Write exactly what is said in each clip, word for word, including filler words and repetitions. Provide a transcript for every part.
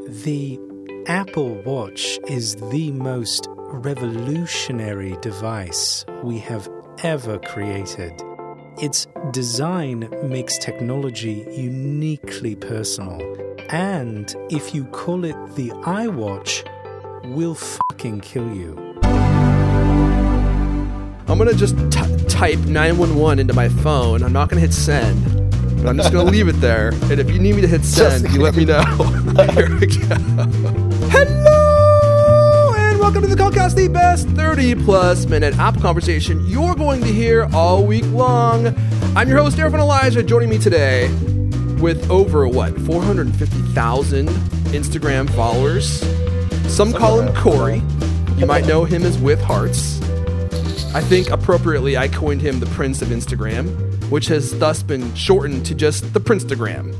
The Apple Watch is the most revolutionary device we have ever created. Its design makes technology uniquely personal. And if you call it the iWatch, we'll fucking kill you. I'm going to just t- type nine one one into my phone. I'm not going to hit send. But I'm just going to leave it there. And if you need me to hit send, you let me know. Here we go. Hello! And welcome to the Cultcast, the best thirty-plus minute app conversation you're going to hear all week long. I'm your host, Erfan Elijah, joining me today with over, what, four hundred fifty thousand Instagram followers. Some call him Corey. You might know him as With Hearts. I think appropriately I coined him the Prince of Instagram, which has thus been shortened to just the Prinstagram.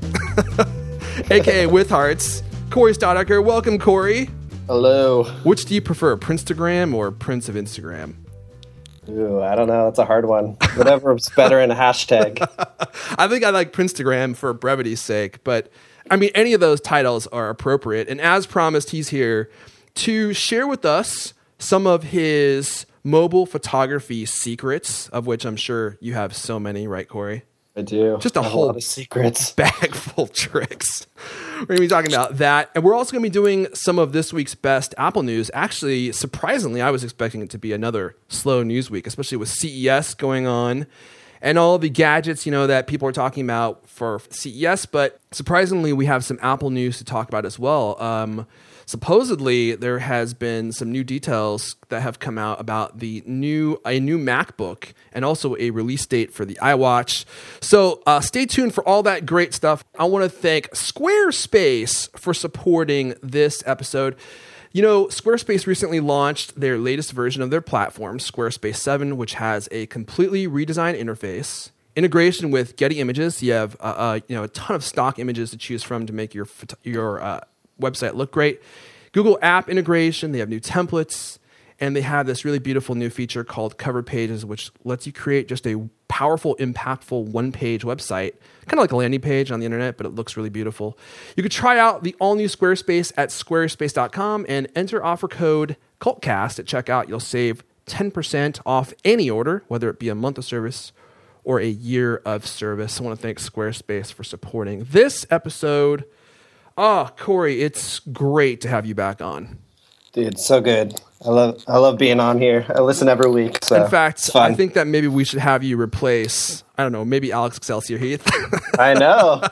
A K A With Hearts. Corey Staudacher. Welcome, Corey. Hello. Which do you prefer, Prinstagram or Prince of Instagram? Ooh, I don't know. That's a hard one. Whatever's better in a hashtag. I think I like Prinstagram for brevity's sake, but I mean, any of those titles are appropriate. And as promised, he's here to share with us some of his mobile photography secrets, of which I'm sure you have so many, right, Corey? I do. Just a I have whole a lot of secrets. Bag full of tricks. We're going to be talking about that. And we're also going to be doing some of this week's best Apple news. Actually, surprisingly, I was expecting it to be another slow news week, especially with C E S going on and all the gadgets, you know, that people are talking about for C E S. But surprisingly, we have some Apple news to talk about as well. Um, supposedly, there has been some new details that have come out about the new a new MacBook and also a release date for the iWatch. So uh, stay tuned for all that great stuff. I want to thank Squarespace for supporting this episode. You know, Squarespace recently launched their latest version of their platform, Squarespace seven, which has a completely redesigned interface, integration with Getty Images. You have uh, uh, you know a ton of stock images to choose from to make your your uh, website look great. Google App integration. They have new templates, and they have this really beautiful new feature called Covered Pages, which lets you create just a powerful, impactful one-page website, kind of like a landing page on the internet, but it looks really beautiful. You could try out the all-new Squarespace at squarespace dot com and enter offer code CULTCAST at checkout. You'll save ten percent off any order, whether it be a month of service or a year of service. I want to thank Squarespace for supporting this episode. Oh, Corey, it's great to have you back on. Dude, so good. I love I love being on here. I listen every week. So in fact, I think that maybe we should have you replace, I don't know, maybe Alex Excelsior Heath. I know.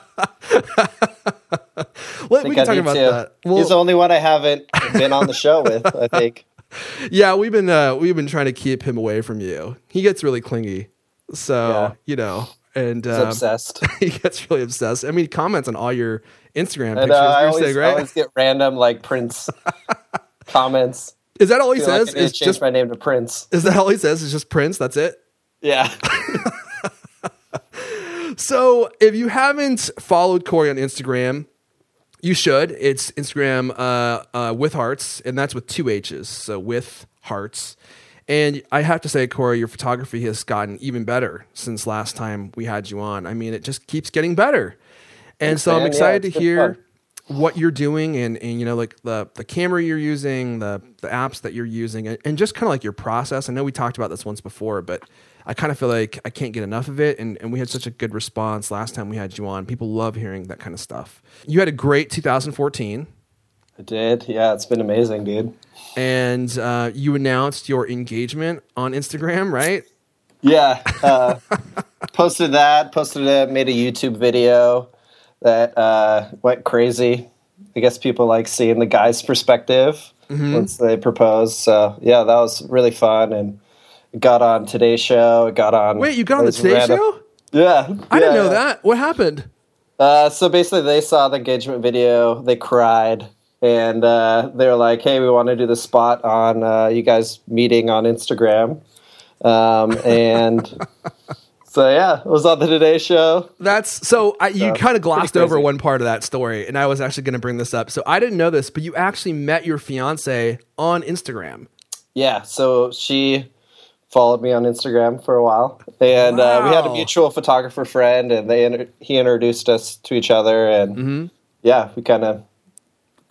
Well, we can talk about to. that. Well, he's the only one I haven't been on the show with, I think. Yeah, we've been uh, we've been trying to keep him away from you. He gets really clingy. So, yeah. you know, and he's um, obsessed. He gets really obsessed. I mean, he comments on all your Instagram and, pictures. Uh, I, always, saying, right? I always get random like Prince comments. Is that all he says? Like Is change my name to Prince. Is that all he says? Is just Prince? That's it? Yeah. So if you haven't followed Corey on Instagram, you should. It's Instagram uh, uh, With Hearts, and that's with two H's. So With Hearts. And I have to say, Corey, your photography has gotten even better since last time we had you on. I mean, it just keeps getting better. And Thanks, so I'm man. excited yeah, to hear fun. what you're doing and, and, you know, like the, the camera you're using, the, the apps that you're using, and, and just kind of like your process. I know we talked about this once before, but I kind of feel like I can't get enough of it. And, and we had such a good response last time we had you on. People love hearing that kind of stuff. You had a great two thousand fourteen. I did. Yeah, it's been amazing, dude. And uh, you announced your engagement on Instagram, right? Yeah. Uh, posted that, posted it, made a YouTube video that uh, went crazy. I guess people like seeing the guy's perspective mm-hmm. once they propose. So, yeah, that was really fun. And got on Today's Show. Got on. Wait, you got on the Today random, Show? Yeah. I yeah, didn't know yeah. that. What happened? Uh, so basically, they saw the engagement video. They cried. And uh, they were like, hey, we want to do the spot on uh, you guys meeting on Instagram. Um, and so, yeah, it was on the Today Show. That's so I, you so, kind of glossed over one part of that story. And I was actually going to bring this up. So I didn't know this, but you actually met your fiance on Instagram. Yeah. So she followed me on Instagram for a while. And wow. uh, we had a mutual photographer friend, and they he introduced us to each other. And, mm-hmm. yeah, we kind of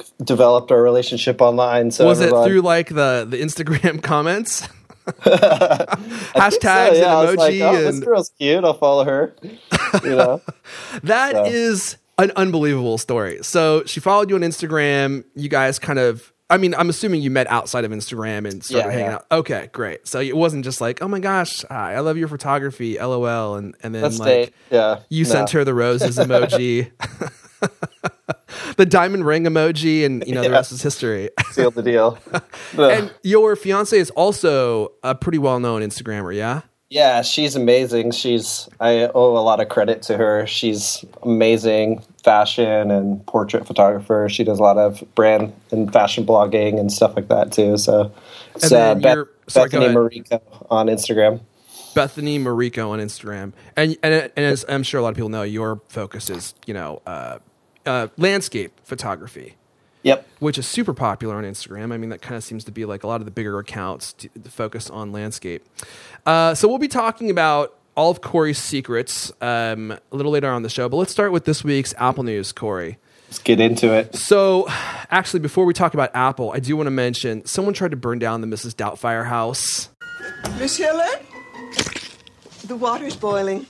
developed our relationship online. So was everyone, it through like the the Instagram comments? Hashtags so, yeah. and emoji. I was like, oh, and this girl's cute. I'll follow her. You know, that so. is an unbelievable story. So she followed you on Instagram. You guys kind of, I mean, I'm assuming you met outside of Instagram and started Yeah, hanging yeah. out. Okay, great. So it wasn't just like, oh my gosh, hi, I love your photography, LOL, and and then Let's like date. Yeah, you no. sent her the roses emoji, the diamond ring emoji, and you know the Yeah. rest is history. Sealed the deal. And your fiance is also a pretty well known Instagrammer, yeah? Yeah, she's amazing. She's I owe a lot of credit to her. She's amazing fashion and portrait photographer. She does a lot of brand and fashion blogging and stuff like that too. So it's And then uh, Beth, you're- sorry, go Bethany ahead. Mariko on Instagram. Bethany Mariko on Instagram, and and and as I'm sure a lot of people know, your focus is you know uh, uh, landscape photography, Yep. which is super popular on Instagram. I mean, that kind of seems to be like a lot of the bigger accounts to, to focus on landscape. Uh, so we'll be talking about all of Corey's secrets um, a little later on the show, but let's start with this week's Apple news, Corey. Let's get into it. So, actually, before we talk about Apple, I do want to mention someone tried to burn down the Missus Doubtfire house. Miss Helen? The water's boiling.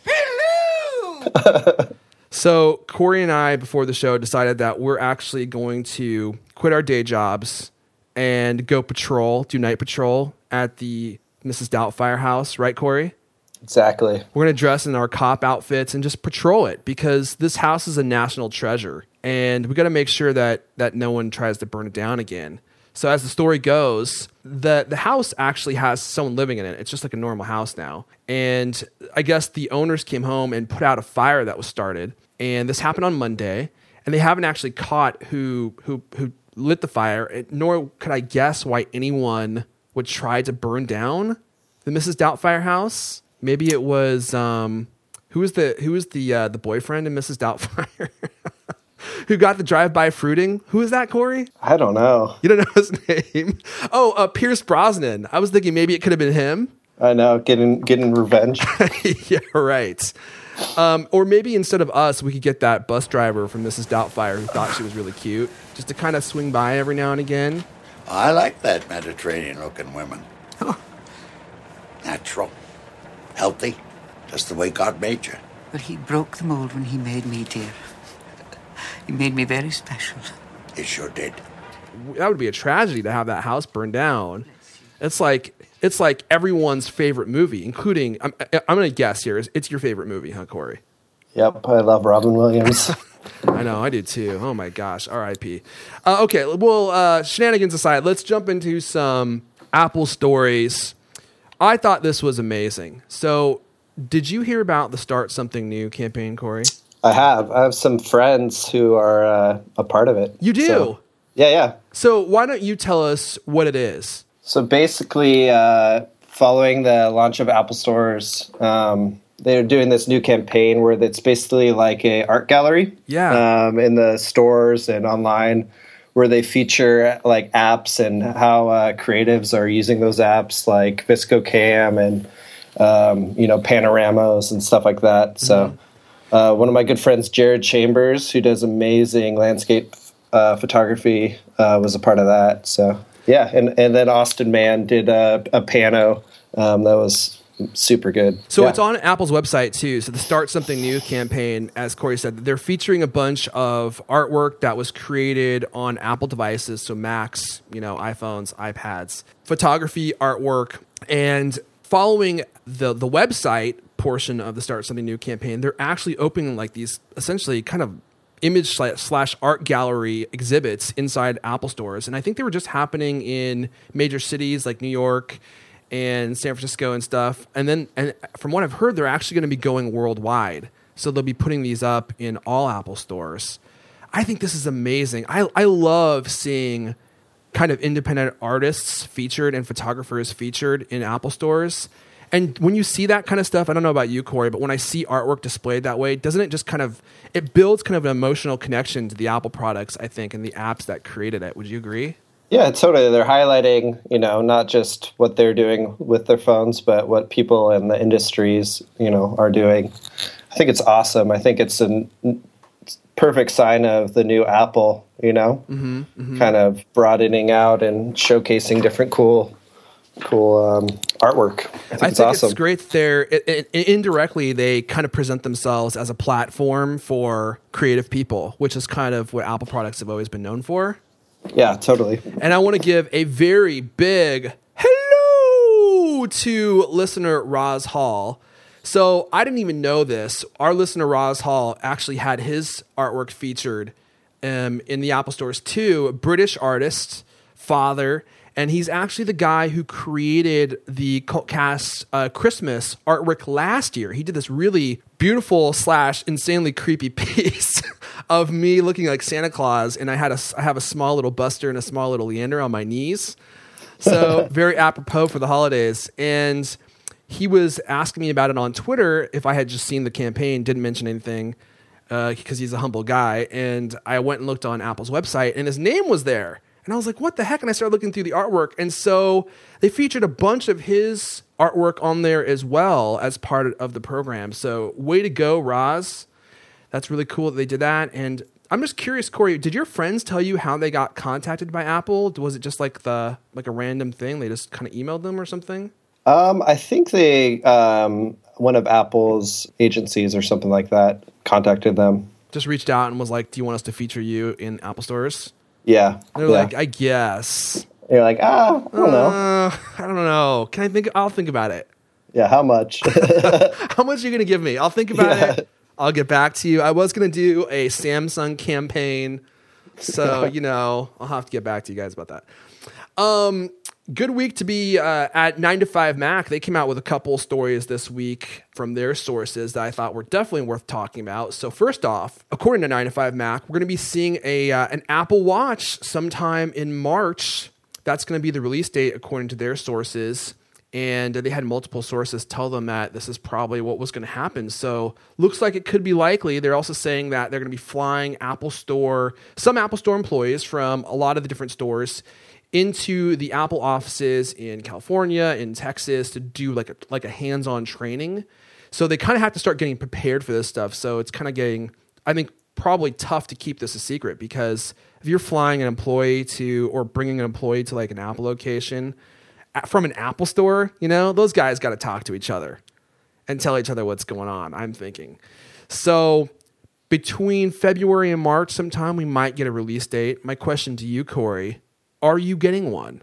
Hello! So Corey and I, before the show, decided that we're actually going to quit our day jobs and go patrol, do night patrol at the Missus Doubtfire house, right, Corey? Exactly. We're going to dress in our cop outfits and just patrol it because this house is a national treasure, and we got to make sure that that no one tries to burn it down again. So as the story goes, the the house actually has someone living in it. It's just like a normal house now. And I guess the owners came home and put out a fire that was started. And this happened on Monday. And they haven't actually caught who who who lit the fire, nor could I guess why anyone would try to burn down the Missus Doubtfire house. Maybe it was um, who was the who was the uh, the boyfriend in Missus Doubtfire? Who got the drive-by fruiting? Who is that, Corey? I don't know. You don't know his name? Oh, uh, Pierce Brosnan. I was thinking maybe it could have been him. I know. Getting getting revenge. Yeah, right. Um, or maybe instead of us, we could get that bus driver from Missus Doubtfire who thought she was really cute, just to kind of swing by every now and again. I like that Mediterranean-looking women. Natural, healthy, just the way God made you. Well, he broke the mold when he made me, dear. He made me very special. He sure did. That would be a tragedy to have that house burned down. It's like it's like everyone's favorite movie, including I'm, I'm going to guess here. It's your favorite movie, huh, Corey? Yep. I love Robin Williams. I know, I do too. Oh my gosh, R I P Uh, okay, well, uh, shenanigans aside, let's jump into some Apple stories. I thought this was amazing. So, did you hear about the Start Something New campaign, Corey? I have. I have some friends who are uh, a part of it. You do? So, yeah, yeah. So, why don't you tell us what it is? So basically, uh, following the launch of Apple stores, um, they're doing this new campaign where it's basically like a art gallery. Yeah. Um, in the stores and online, where they feature like apps and how uh, creatives are using those apps, like ViscoCam and um, you know panoramas and stuff like that. So. Mm-hmm. Uh, one of my good friends, Jared Chambers, who does amazing landscape uh, photography, uh, was a part of that. So, yeah. And, and then Austin Mann did a, a pano um, that was super good. So yeah. it's on Apple's website, too. So the Start Something New campaign, as Corey said, they're featuring a bunch of artwork that was created on Apple devices, so Macs, you know, iPhones, iPads, photography, artwork, and following the the website portion of the Start Something New campaign, they're actually opening like these essentially kind of image slash art gallery exhibits inside Apple stores. And I think they were just happening in major cities like New York and San Francisco and stuff. And then, and from what I've heard, they're actually going to be going worldwide. So they'll be putting these up in all Apple stores. I think this is amazing. I, I love seeing kind of independent artists featured and photographers featured in Apple stores. And when you see that kind of stuff, I don't know about you, Corey, but when I see artwork displayed that way, doesn't it just kind of, it builds kind of an emotional connection to the Apple products, I think, and the apps that created it. Would you agree? Yeah, totally. They're highlighting, you know, not just what they're doing with their phones, but what people in the industries, you know, are doing. I think it's awesome. I think it's a perfect sign of the new Apple, you know, Mm-hmm, mm-hmm. kind of broadening out and showcasing different cool, cool um, artwork. I think I it's think awesome. it's great that they're it, it, indirectly they kind of present themselves as a platform for creative people, which is kind of what Apple products have always been known for. Yeah, totally. And I want to give a very big hello to listener Roz Hall. So I didn't even know this. Our listener Roz Hall actually had his artwork featured um, in the Apple stores too. A British artist, father, and he's actually the guy who created the Cultcast uh, Christmas artwork last year. He did this really beautiful slash insanely creepy piece of me looking like Santa Claus, and I had a I have a small little Buster and a small little Leander on my knees. So very apropos for the holidays. And he was asking me about it on Twitter if I had just seen the campaign, didn't mention anything because uh, he's a humble guy. And I went and looked on Apple's website, and his name was there. And I was like, what the heck? And I started looking through the artwork. And so they featured a bunch of his artwork on there as well as part of the program. So way to go, Roz. That's really cool that they did that. And I'm just curious, Corey, did your friends tell you how they got contacted by Apple? Was it just like the like a random thing? They just kind of emailed them or something? Um, I think they, um, one of Apple's agencies or something like that contacted them. Just reached out and was like, do you want us to feature you in Apple stores? Yeah. They're yeah. like, I guess. You're like, ah, I don't know. Uh, I don't know. Can I think? I'll think about it. Yeah, how much? How much are you going to give me? I'll think about Yeah. it. I'll get back to you. I was going to do a Samsung campaign. So, you know, I'll have to get back to you guys about that. Um, good week to be uh, at nine to five Mac. They came out with a couple stories this week from their sources that I thought were definitely worth talking about. So first off, according to nine to five Mac, we're going to be seeing a uh, an Apple Watch sometime in March. That's going to be the release date according to their sources. And they had multiple sources tell them that this is probably what was going to happen. So looks like it could be likely. They're also saying that they're going to be flying Apple Store, some Apple Store employees from a lot of the different stores into the Apple offices in California, in Texas, to do like a, like a hands-on training. So they kind of have to start getting prepared for this stuff. So it's kind of getting, I think, probably tough to keep this a secret, because if you're flying an employee to, or bringing an employee to like an Apple location from an Apple store, you know, those guys got to talk to each other and tell each other what's going on, I'm thinking. So between February and March sometime, we might get a release date. My question to you, Corey, are you getting one?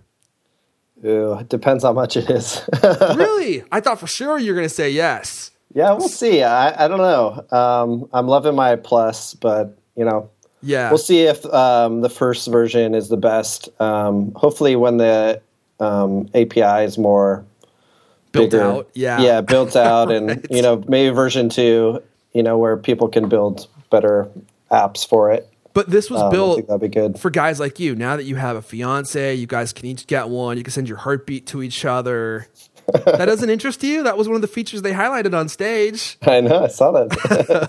Ew, it depends how much it is. Really? I thought for sure you were going to say yes. Yeah, we'll see. I, I don't know. Um, I'm loving my Plus, but, you know, Yeah. we'll see if um, the first version is the best. Um, hopefully when the um, A P I is more Built bigger. out, yeah. Yeah, built out. And, Right. you know, maybe version two, you know, where people can build better apps for it. But this was Um, I built think that'd be good. for guys like you. Now that you have a fiance, you guys can each get one. You can send your heartbeat to each other. That doesn't interest you? That was one of the features they highlighted on stage. I know. I saw that.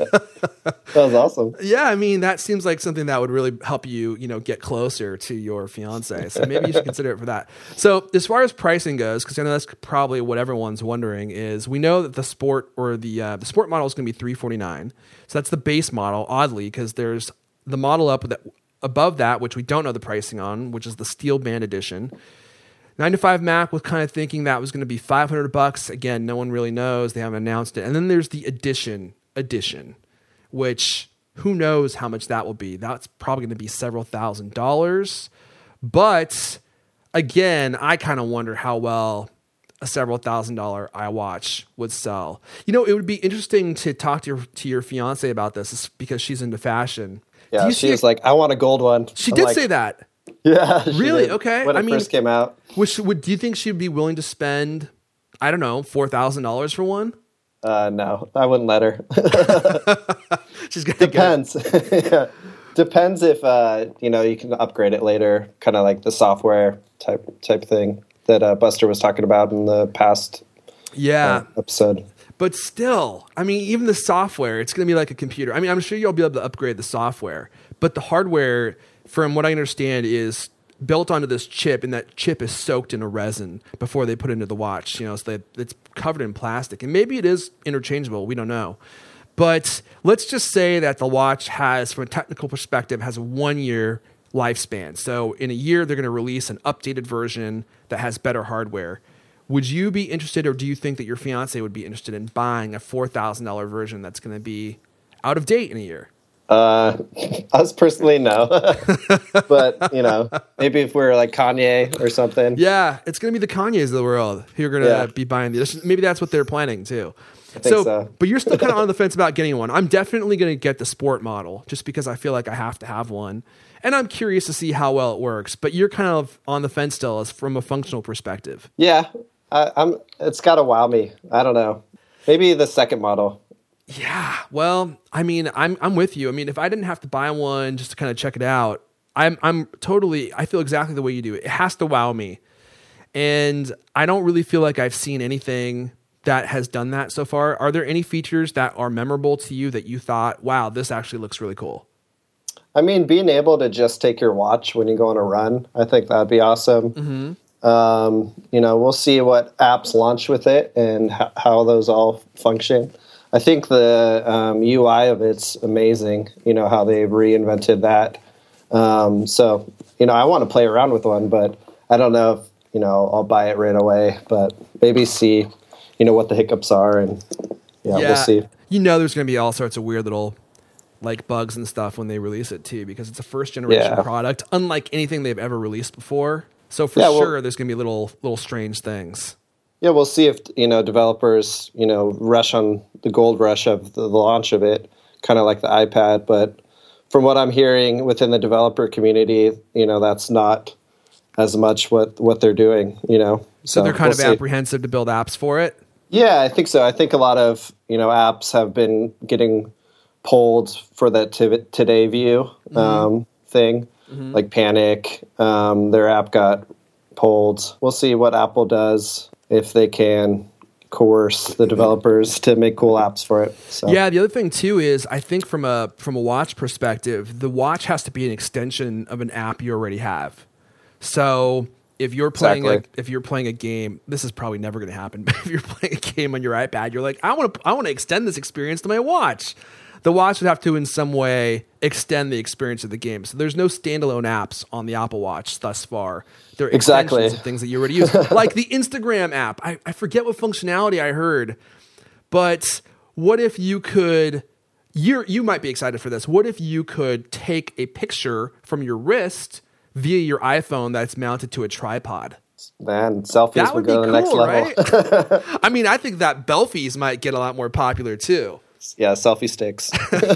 That was awesome. Yeah, I mean, that seems like something that would really help you, you know, get closer to your fiance. So maybe you should consider it for that. So as far as pricing goes, because I know that's probably what everyone's wondering, is we know that the sport or the uh, the sport model is going to be three hundred forty-nine dollars. So that's the base model, oddly, because there's the model up that above that, which we don't know the pricing on, which is the Steel Band Edition. nine to five Mac was kind of thinking that was going to be five hundred bucks. Again, no one really knows. They haven't announced it. And then there's the Edition edition, which who knows how much that will be. That's probably going to be several thousand dollars. But again, I kind of wonder how well a several thousand dollar iWatch would sell. You know, it would be interesting to talk to your to your fiance about this because she's into fashion. Do Yeah, you she see was a- like, I want a gold one. she I'm did like, say that. Yeah. she Really? did. Okay. When I it mean- first came out. Which would do you think she'd be willing to spend, I don't know, four thousand dollars for one? Uh, no, I wouldn't let her. She's gonna get Depends. Yeah. Depends if uh, you know, you can upgrade it later, kind of like the software type type thing that uh, Buster was talking about in the past yeah. uh, episode. But still, I mean, even the software, it's going to be like a computer. I mean, I'm sure you'll be able to upgrade the software, but the hardware, from what I understand, is built onto this chip, and that chip is soaked in a resin before they put it into the watch. You know, so they, it's covered in plastic, and maybe it is interchangeable. We don't know. But let's just say that the watch has, from a technical perspective, has a one-year lifespan. So in a year, they're going to release an updated version that has better hardware. Would you be interested, or do you think that your fiance would be interested in buying a four thousand dollars version that's going to be out of date in a year? Uh, us personally, no. But, you know, maybe if we're like Kanye or something. Yeah, it's going to be the Kanyes of the world who are going to Yeah. be buying these. Maybe that's what they're planning too. I think so. But you're still kind of on the fence about getting one. I'm definitely going to get the sport model just because I feel like I have to have one. And I'm curious to see how well it works. But you're kind of on the fence still as from a functional perspective. Yeah, I, I'm. It's got to wow me. I don't know. Maybe the second model. Yeah, well, I mean, I'm I'm with you. I mean, if I didn't have to buy one just to kind of check it out, I'm I'm totally. I feel exactly the way you do. It has to wow me, and I don't really feel like I've seen anything that has done that so far. Are there any features that are memorable to you that you thought, wow, this actually looks really cool? I mean, being able to just take your watch when you go on a run, I think that'd be awesome. Mm-hmm. Um, you know, we'll see what apps launch with it and h- how those all function. I think the um, U I of it's amazing, you know, how they've reinvented that. Um, so, you know, I want to play around with one, but I don't know if, you know, I'll buy it right away, but maybe see, you know, what the hiccups are, and yeah, Yeah, we'll see. you know, there's going to be all sorts of weird little like bugs and stuff when they release it too, because it's a first generation Yeah. product, unlike anything they've ever released before. So for Yeah, well- sure, there's going to be little little strange things. Yeah, we'll see if, you know, developers, you know, rush on the gold rush of the launch of it, kind of like the iPad. But from what I'm hearing within the developer community, you know, that's not as much what, what they're doing, you know. So, they're kind we'll of see. apprehensive to build apps for it. Yeah, I think so. I think a lot of, you know, apps have been getting pulled for that t- Today View um, thing, Mm-hmm. like Panic. Um, their app got pulled. We'll see what Apple does, if they can coerce the developers to make cool apps for it. So. Yeah, the other thing too is I think from a from a watch perspective, the watch has to be an extension of an app you already have. So if you're playing Exactly. a, if you're playing a game, this is probably never going to happen. But if you're playing a game on your iPad, you're like, I want to I want to extend this experience to my watch. The watch would have to in some way extend the experience of the game. So there's no standalone apps on the Apple Watch thus far. They're Exactly. extensions of things that you already use, like the Instagram app. I, I forget what functionality I heard, but what if you could? You you might be excited for this. What if you could take a picture from your wrist via your iPhone that's mounted to a tripod? Man, selfies That would would be go to the cool, next level. right? I mean, I think that Belfies might get a lot more popular too. Yeah, selfie sticks.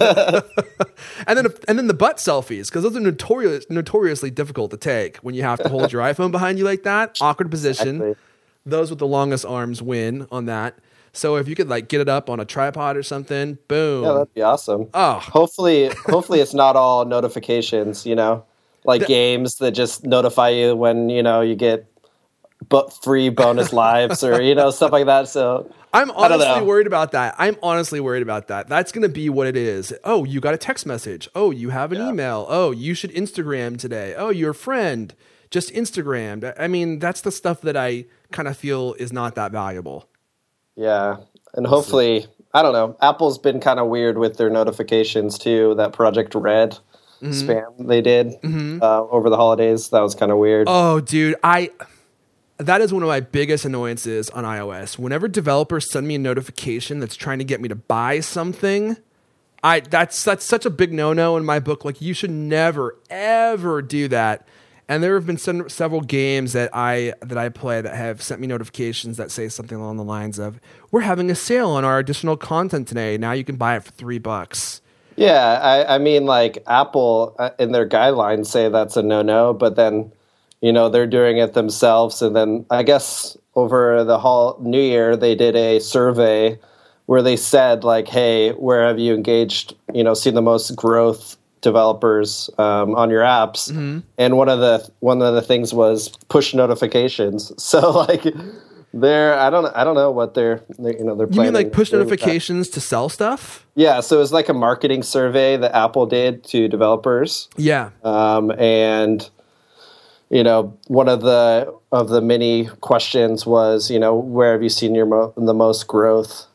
And then and then the butt selfies, because those are notorious, notoriously difficult to take when you have to hold your iPhone behind you like that. Awkward position. Exactly. Those with the longest arms win on that. So if you could like get it up on a tripod or something, boom. Yeah, that'd be awesome. Oh. Hopefully, hopefully it's not all notifications, you know, like The- games that just notify you when, you know, you get but free bonus lives or, you know, stuff like that. So I'm I don't honestly know. worried about that. I'm honestly worried about that. That's going to be what it is. Oh, you got a text message. Oh, you have an Yeah. email. Oh, you should Instagram today. Oh, your friend just Instagrammed. I mean, that's the stuff that I kind of feel is not that valuable. Yeah. And hopefully, I don't know, Apple's been kind of weird with their notifications too. That Project Red Mm-hmm. spam they did uh, over the holidays. That was kind of weird. Oh, dude, I that is one of my biggest annoyances on iOS. Whenever developers send me a notification that's trying to get me to buy something, I that's that's such a big no-no in my book. Like, you should never ever do that. And there have been some, several games that I that I play that have sent me notifications that say something along the lines of, "We're having a sale on our additional content today. Now you can buy it for three bucks." Yeah, I, I mean, like Apple uh, in their guidelines say that's a no-no, but then, you know, they're doing it themselves. And then I guess over the whole New Year, they did a survey where they said, like, hey, where have you engaged, you know, seen the most growth developers um, on your apps? Mm-hmm. And one of the one of the things was push notifications. So like they're I don't I don't know what they're, they, you know they're You planning mean like push to do with that. notifications to sell stuff? Yeah, so it was like a marketing survey that Apple did to developers, Yeah. um, and you know, one of the of the many questions was, you know, where have you seen your mo- the most growth?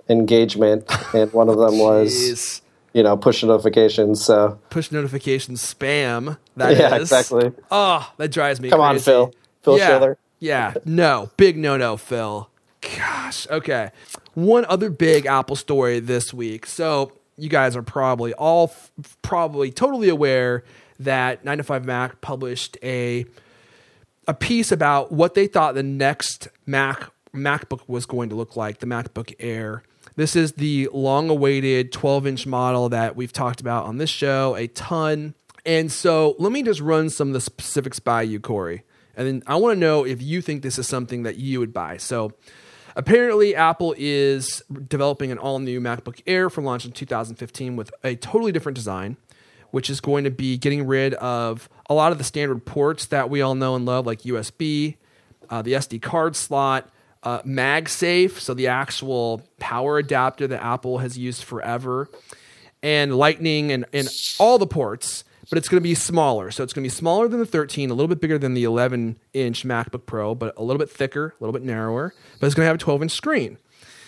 engagement, and one of them was, Jeez. you know, push notifications. So Push notifications spam. That yeah, is. exactly. Oh, that drives me Come on, crazy. Phil. Phil yeah. Schiller. Yeah, no, big no no, Phil. Gosh, okay. One other big Apple story this week. So you guys are probably all f- probably totally aware that nine to five Mac published a a piece about what they thought the next Mac MacBook was going to look like, the MacBook Air. This is the long-awaited twelve-inch model that we've talked about on this show a ton. And so let me just run some of the specifics by you, Corey. And then I want to know if you think this is something that you would buy. So apparently Apple is developing an all-new MacBook Air for launch in two thousand fifteen with a totally different design, which is going to be getting rid of a lot of the standard ports that we all know and love, like U S B, uh, the S D card slot, uh, MagSafe, so the actual power adapter that Apple has used forever, and Lightning and, and all the ports, but it's going to be smaller. So it's going to be smaller than the thirteen, a little bit bigger than the eleven-inch MacBook Pro, but a little bit thicker, a little bit narrower, but it's going to have a twelve-inch screen.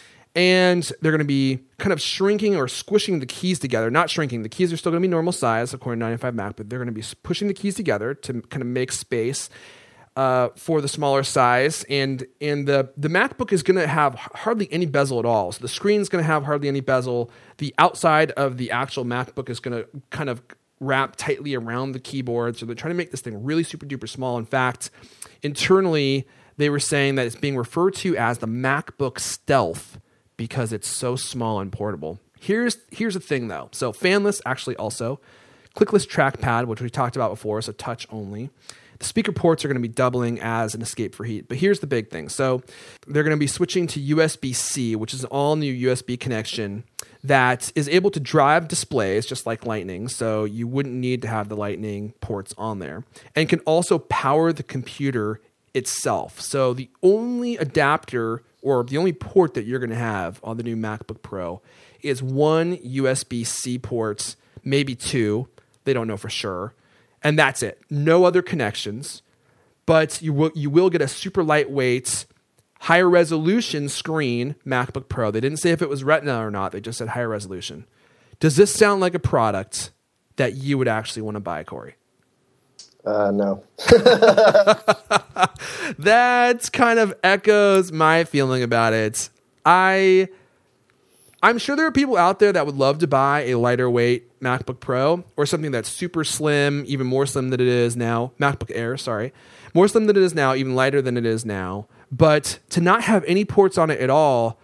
And they're going to be kind of shrinking or squishing the keys together. Not shrinking. The keys are still going to be normal size, according to nine to five Mac, but they're going to be pushing the keys together to kind of make space uh, for the smaller size. And and the, the MacBook is going to have hardly any bezel at all. So the screen's going to have hardly any bezel. The outside of the actual MacBook is going to kind of wrap tightly around the keyboard. So they're trying to make this thing really super duper small. In fact, internally, they were saying that it's being referred to as the MacBook Stealth, because it's so small and portable. Here's here's the thing, though. So fanless, actually also. Clickless trackpad, which we talked about before, so touch only. The speaker ports are going to be doubling as an escape for heat. But here's the big thing. So they're going to be switching to U S B-C, which is an all-new U S B connection that is able to drive displays, just like Lightning. So you wouldn't need to have the Lightning ports on there. And can also power the computer itself. So the only adapter or the only port that you're going to have on the new MacBook Pro is one U S B-C port, maybe two. They don't know for sure. And that's it. No other connections. But you will, you will get a super lightweight, higher resolution screen MacBook Pro. They didn't say if it was Retina or not. They just said higher resolution. Does this sound like a product that you would actually want to buy, Corey? Uh, no. That kind of echoes my feeling about it. I, I'm sure there are people out there that would love to buy a lighter weight MacBook Pro or something that's super slim, even more slim than it is now. MacBook Air, sorry. More slim than it is now, even lighter than it is now. But to not have any ports on it at all,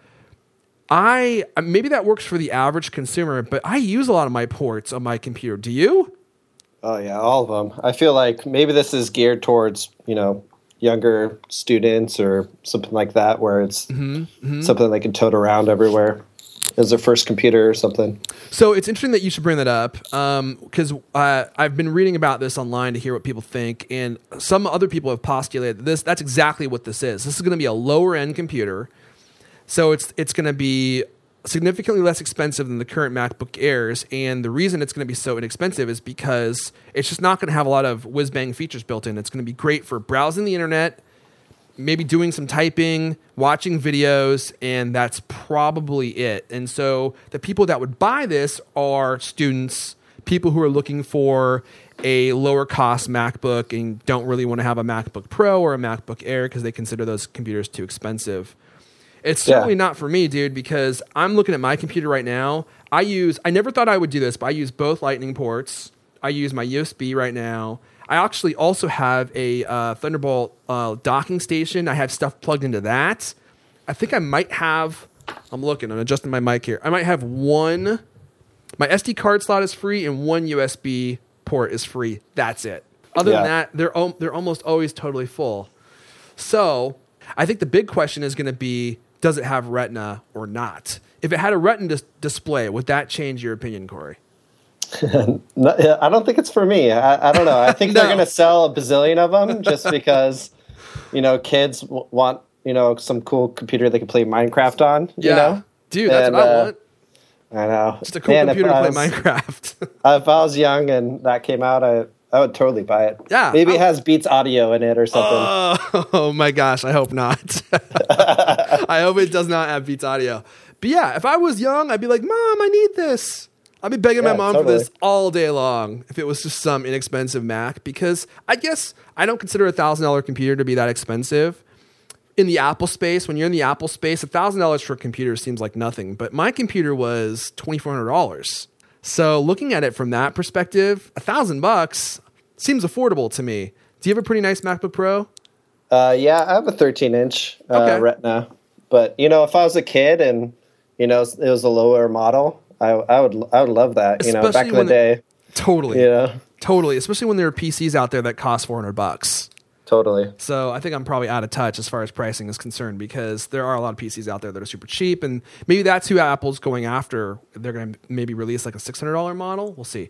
I maybe that works for the average consumer, but I use a lot of my ports on my computer. Do you? Oh yeah, all of them. I feel like maybe this is geared towards, you know, younger students or something like that, where it's mm-hmm, mm-hmm. something they can tote around everywhere as their first computer or something. So it's interesting that you should bring that up, because um, uh, I've been reading about this online to hear what people think, and some other people have postulated that this that's exactly what this is. This is going to be a lower end computer, so it's it's going to be significantly less expensive than the current MacBook Airs, and the reason it's going to be so inexpensive is because it's just not going to have a lot of whiz-bang features built in. It's going to be great for browsing the internet, maybe doing some typing, watching videos, and that's probably it. And so the people that would buy this are students, people who are looking for a lower cost MacBook and don't really want to have a MacBook Pro or a MacBook Air because they consider those computers too expensive. It's certainly yeah. not for me, dude, because I'm looking at my computer right now. I use, I never thought I would do this, but I use both Lightning ports. I use my U S B right now. I actually also have a uh, Thunderbolt uh, docking station. I have stuff plugged into that. I think I might have, I'm looking, I'm adjusting my mic here. I might have one, my S D card slot is free and one U S B port is free. That's it. Other yeah. than that, they're, o- they're almost always totally full. So I think the big question is going to be, does it have Retina or not? If it had a Retina dis- display, would that change your opinion, Corey? No, I don't think it's for me. I, I don't know. I think no. they're going to sell a bazillion of them just because, you know, kids w- want, you know, some cool computer they can play Minecraft on. Yeah. You know? Dude, that's and, what I uh, want. I know. Just a cool Man, computer to play was, Minecraft. If I was young and that came out, I, I would totally buy it. Yeah. Maybe I'll, it has Beats Audio in it or something. Oh, oh my gosh. I hope not. I hope it does not have Beats Audio. But yeah, if I was young, I'd be like, Mom, I need this. I'd be begging Yeah, my mom totally. for this all day long if it was just some inexpensive Mac, because I guess I don't consider a one thousand dollars computer to be that expensive. In the Apple space, when you're in the Apple space, one thousand dollars for a computer seems like nothing. But my computer was twenty-four hundred dollars. So looking at it from that perspective, a thousand bucks seems affordable to me. Do you have a pretty nice MacBook Pro? Uh, yeah, I have a thirteen inch uh, Okay. Retina. But, you know, if I was a kid and, you know, it was a lower model, I, I would I would love that, you know, back Especially in the when day. Totally. You know, Totally. Especially when there are P Cs out there that cost four hundred bucks. totally. So I think I'm probably out of touch as far as pricing is concerned, because there are a lot of P Cs out there that are super cheap, and maybe that's who Apple's going after. They're going to maybe release like a six hundred dollars model. We'll see.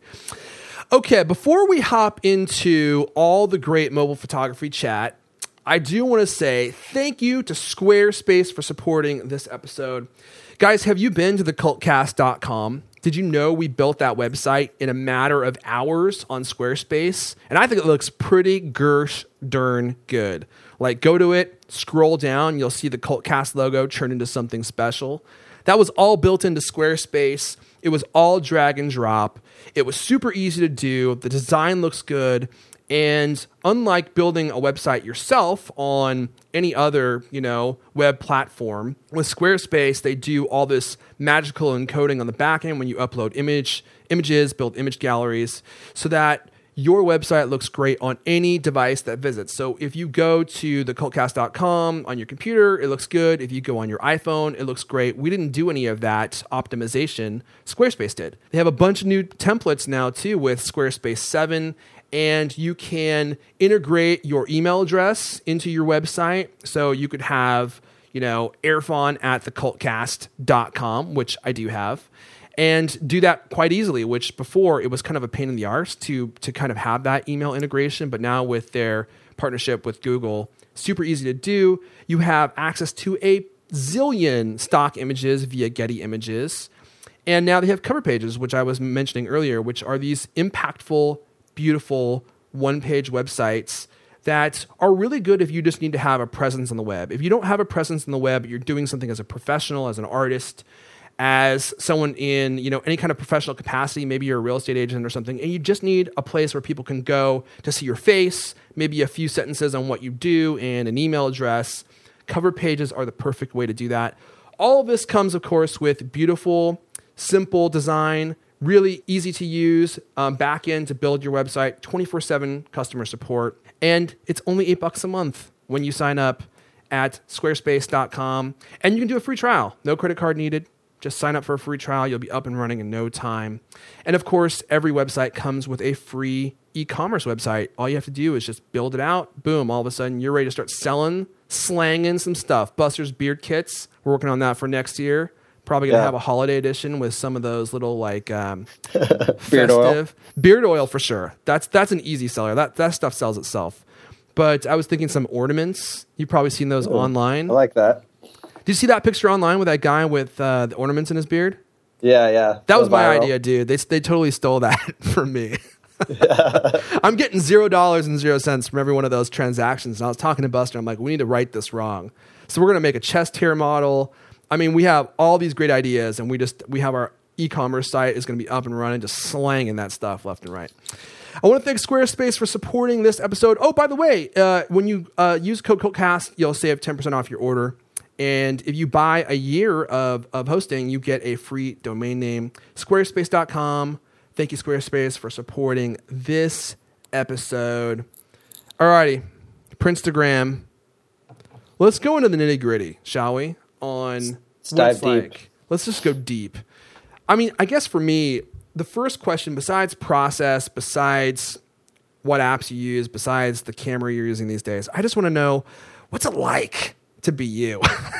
Okay, before we hop into all the great mobile photography chat, I do want to say thank you to Squarespace for supporting this episode. Guys, have you been to the cult cast dot com? Did you know we built that website in a matter of hours on Squarespace? And I think it looks pretty gersh darn good. Like, go to it, scroll down, you'll see the CultCast logo turn into something special. That was all built into Squarespace. It was all drag and drop. It was super easy to do. The design looks good. And unlike building a website yourself on any other, you know, web platform, with Squarespace, they do all this magical encoding on the back end when you upload image images, build image galleries, so that your website looks great on any device that visits. So if you go to the cult cast dot com on your computer, it looks good. If you go on your iPhone, it looks great. We didn't do any of that optimization. Squarespace did. They have a bunch of new templates now too with Squarespace seven. And you can integrate your email address into your website. So you could have, you know, airfon at the cult cast dot com, which I do have, and do that quite easily, which before it was kind of a pain in the arse to, to kind of have that email integration. But now with their partnership with Google, super easy to do. You have access to a zillion stock images via Getty Images. And now they have cover pages, which I was mentioning earlier, which are these impactful, beautiful one-page websites that are really good if you just need to have a presence on the web. If you don't have a presence on the web, you're doing something as a professional, as an artist, as someone in, you know, any kind of professional capacity, maybe you're a real estate agent or something, and you just need a place where people can go to see your face, maybe a few sentences on what you do, and an email address. Cover pages are the perfect way to do that. All of this comes, of course, with beautiful, simple design, really easy to use um, back end to build your website, twenty-four seven customer support. And it's only eight bucks a month when you sign up at squarespace dot com. And you can do a free trial. No credit card needed. Just sign up for a free trial. You'll be up and running in no time. And of course, every website comes with a free e-commerce website. All you have to do is just build it out. Boom. All of a sudden, you're ready to start selling, slanging some stuff. Buster's Beard Kits. We're working on that for next year. Probably going to Yeah. have a holiday edition with some of those little like um, Beard oil. festive beard oil for sure. That's that's an easy seller. That that stuff sells itself. But I was thinking some ornaments. You've probably seen those online. I like that. Did you see that picture online with that guy with uh, the ornaments in his beard? Yeah, yeah. That was my viral. idea, dude. They they totally stole that from me. I'm getting zero dollars and zero cents from every one of those transactions. And I was talking to Buster. I'm like, we need to write this wrong. So we're gonna make a chest hair model. I mean, we have all these great ideas, and we just we have our e-commerce site is going to be up and running, just slanging that stuff left and right. I want to thank Squarespace for supporting this episode. Oh, by the way, uh, when you uh, use code CultCast, you'll save ten percent off your order. And if you buy a year of, of hosting, you get a free domain name. Squarespace dot com. Thank you, Squarespace, for supporting this episode. Alrighty, Princegram. Let's go into the nitty gritty, shall we? On Let's dive what's deep. like- let's just go deep. I mean, I guess for me, the first question, besides process, besides what apps you use, besides the camera you're using these days, I just want to know, what's it like to be you?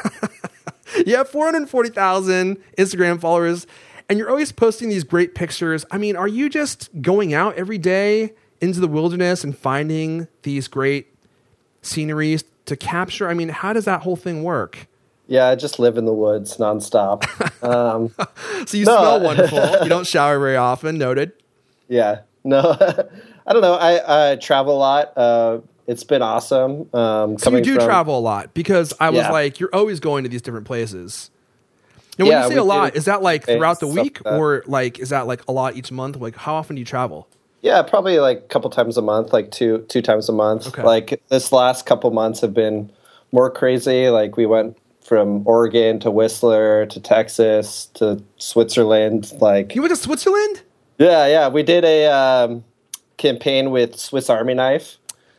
You have four hundred forty thousand Instagram followers, and you're always posting these great pictures. I mean, are you just going out every day into the wilderness and finding these great sceneries to capture? I mean, how does that whole thing work? Yeah, I just live in the woods nonstop. Um, So you No. smell wonderful. You don't shower very often. Noted. yeah, no, I don't know. I, I travel a lot. Uh, it's been awesome. Um, So you coming do from, travel a lot, because I was Yeah. like, you're always going to these different places. Now, when Yeah, you say we a lot, do is that like throughout the stuff week, like that. or like is that like a lot each month? Like, how often do you travel? Yeah, probably like a couple times a month, like two two times a month. Okay. Like this last couple months have been more crazy. Like we went from Oregon to Whistler to Texas to Switzerland. Like You went to Switzerland? yeah, yeah, we did a um, campaign with Swiss Army Knife.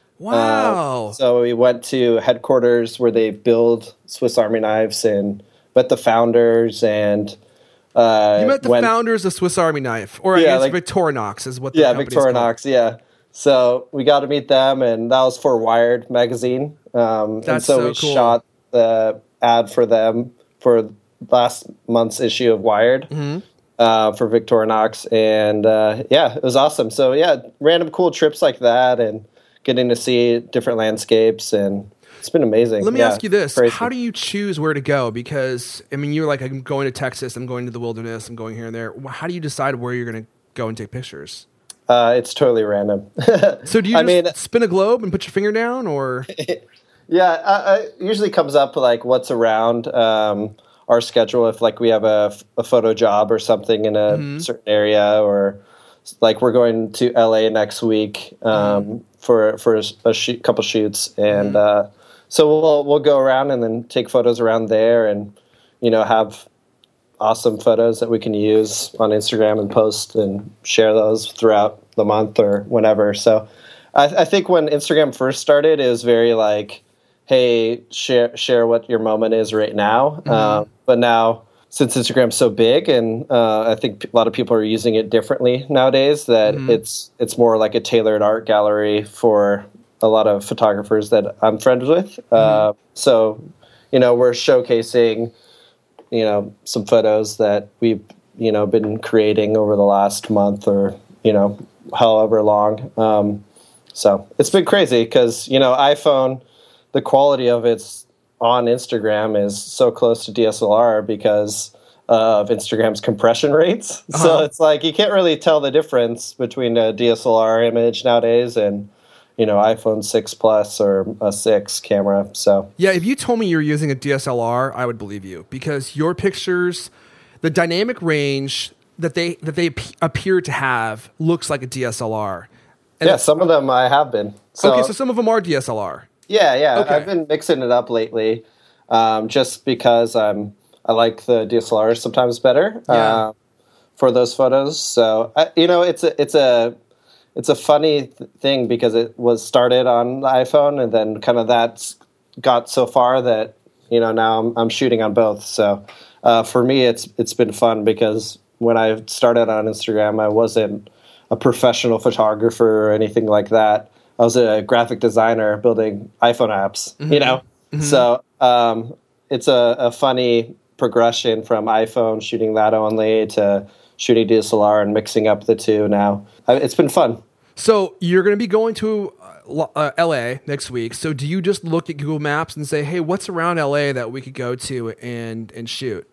Wow. Uh, so we went to headquarters where they build Swiss Army knives and met the founders and uh, you met the went, founders of Swiss Army Knife, or I Yeah, guess like- Victorinox is what the yeah, company's Victorinox, called. yeah. So we got to meet them, and that was for Wired magazine. Um, and That's so, so we cool. shot the ad for them for last month's issue of Wired Mm-hmm. uh, for Victorinox, and uh, yeah, it was awesome. So yeah, random cool trips like that, and getting to see different landscapes, and it's been amazing. Let me Yeah, ask you this: crazy. how do you choose where to go? Because I mean, you're like, I'm going to Texas, I'm going to the wilderness, I'm going here and there. How do you decide where you're going to go and take pictures? Uh, it's totally random. So do you I just mean, spin a globe and put your finger down, or yeah, uh, it usually comes up like what's around um, our schedule. If like we have a, a photo job or something in a Mm-hmm. certain area, or like we're going to L A next week um, Mm-hmm. for for a shoot, couple shoots, and uh, so we'll we'll go around and then take photos around there, and you know have awesome photos that we can use on Instagram and post and share those throughout the month or whenever. So I, I think when Instagram first started, it was very like, hey, share share what your moment is right now. Mm-hmm. Uh, but now, since Instagram's so big, and uh, I think a lot of people are using it differently nowadays, that Mm-hmm. it's it's more like a tailored art gallery for a lot of photographers that I'm friends with. Mm-hmm. Uh, so, you know, we're showcasing, you know, some photos that we've, you know, been creating over the last month or, you know, however long. Um, so it's been crazy because, you know, iPhone, the quality of it's on Instagram is so close to D S L R because of Instagram's compression rates. Uh-huh. So it's like you can't really tell the difference between a D S L R image nowadays and, you know, iPhone six Plus or a six camera. So yeah, if you told me you were using a D S L R, I would believe you because your pictures, the dynamic range that they that they ap- appear to have looks like a D S L R. And yeah, some of them I have been. So, okay, so some of them are D S L R. yeah, yeah, Okay. I've been mixing it up lately, um, just because I'm I like the D S L R sometimes better Yeah. uh, for those photos. So I, you know, it's a it's a it's a funny th- thing because it was started on the iPhone and then kind of that's got so far that you know now I'm, I'm shooting on both. So uh, for me, it's it's been fun because when I started on Instagram, I wasn't a professional photographer or anything like that. I was a graphic designer building iPhone apps, you know? So um, it's a, a funny progression from iPhone shooting that only to shooting D S L R and mixing up the two now. I, it's been fun. So you're going to be going to uh, uh, L A next week. So do you just look at Google Maps and say, hey, what's around L A that we could go to and and shoot?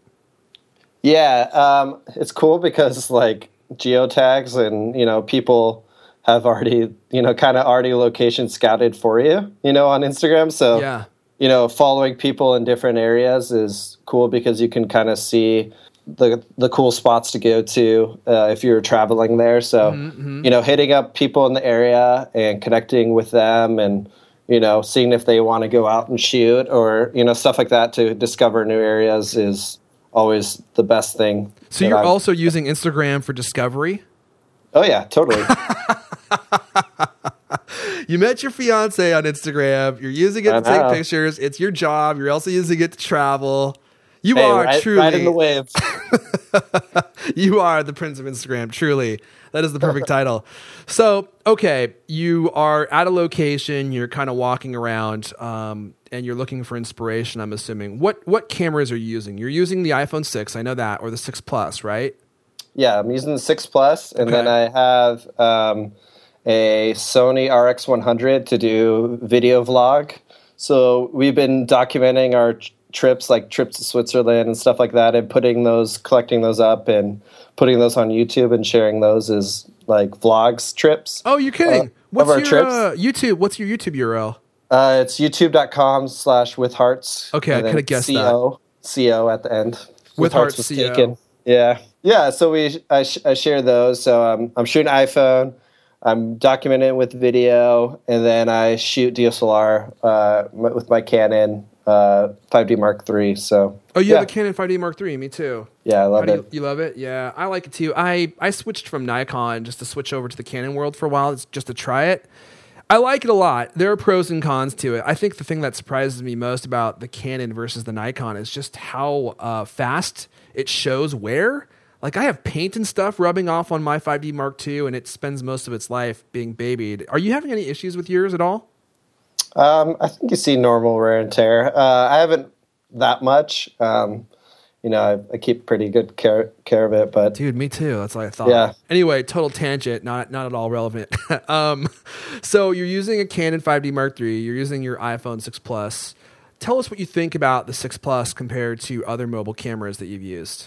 Yeah, um, it's cool because like geotags and, you know, people have already, you know, kind of already location scouted for you, you know, on Instagram. So, Yeah. you know, following people in different areas is cool because you can kind of see the the cool spots to go to uh, if you're traveling there. So, you know, hitting up people in the area and connecting with them and, you know, seeing if they want to go out and shoot or, you know, stuff like that to discover new areas is always the best thing. So that you're I've- also using Instagram for discovery? Oh, yeah, totally. You met your fiance on Instagram. You're using it I to take know. pictures. It's your job. You're also using it to travel. You Hey, are right, truly right in the waves. You are the Prince of Instagram, truly. That is the perfect title. So, okay, you are at a location, you're kind of walking around, um, and you're looking for inspiration, I'm assuming. What what cameras are you using? You're using the iPhone six, I know that, or the six Plus, right? Yeah, I'm using the six Plus, and Okay. then I have um, a Sony R X one hundred to do video vlog. So we've been documenting our t- trips, like trips to Switzerland and stuff like that, and putting those, collecting those up, and putting those on YouTube and sharing those as like vlogs trips. Oh, you're kidding. Uh, What's of our your trips. uh, YouTube? What's your YouTube U R L? Uh, it's youtube.com slash with hearts. Okay, I and then coulda guessed C O, C O at the end. With Hearts Hearts Was C O. Taken. Yeah, yeah. So we I, sh- I share those. So um, I'm shooting iPhone. I'm documenting it with video, and then I shoot D S L R uh, m- with my Canon uh, five D Mark three. So Oh, you yeah. have a Canon five D Mark three. Me too. Yeah, I love How do it. you, you love it? Yeah, I like it too. I, I switched from Nikon just to switch over to the Canon world for a while, just to try it. I like it a lot. There are pros and cons to it. I think the thing that surprises me most about the Canon versus the Nikon is just how uh, fast it shows wear. Like, I have paint and stuff rubbing off on my five D Mark two, and it spends most of its life being babied. Are you having any issues with yours at all? Um, I think you see normal wear and tear. Uh, I haven't that much. Um, you know, I, I keep pretty good care care of it, but Dude, me too. That's what I thought. Yeah. Anyway, total tangent, not not at all relevant. um, so you're using a Canon five D Mark three. You're using your iPhone six Plus. Tell us what you think about the six Plus compared to other mobile cameras that you've used.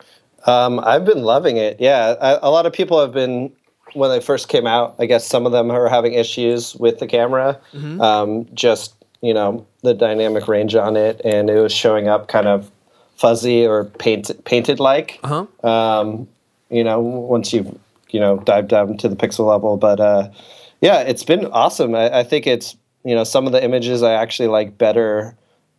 Um, I've been loving it. Yeah, I, a lot of people have been, when they first came out, I guess some of them are having issues with the camera. Mm-hmm. Um, just, you know, the dynamic range on it, and it was showing up kind of fuzzy or paint, painted like, Uh-huh. um, you know, once you've, you know, dived down to the pixel level. But uh, yeah, it's been awesome. I, I think it's, you know, some of the images I actually like better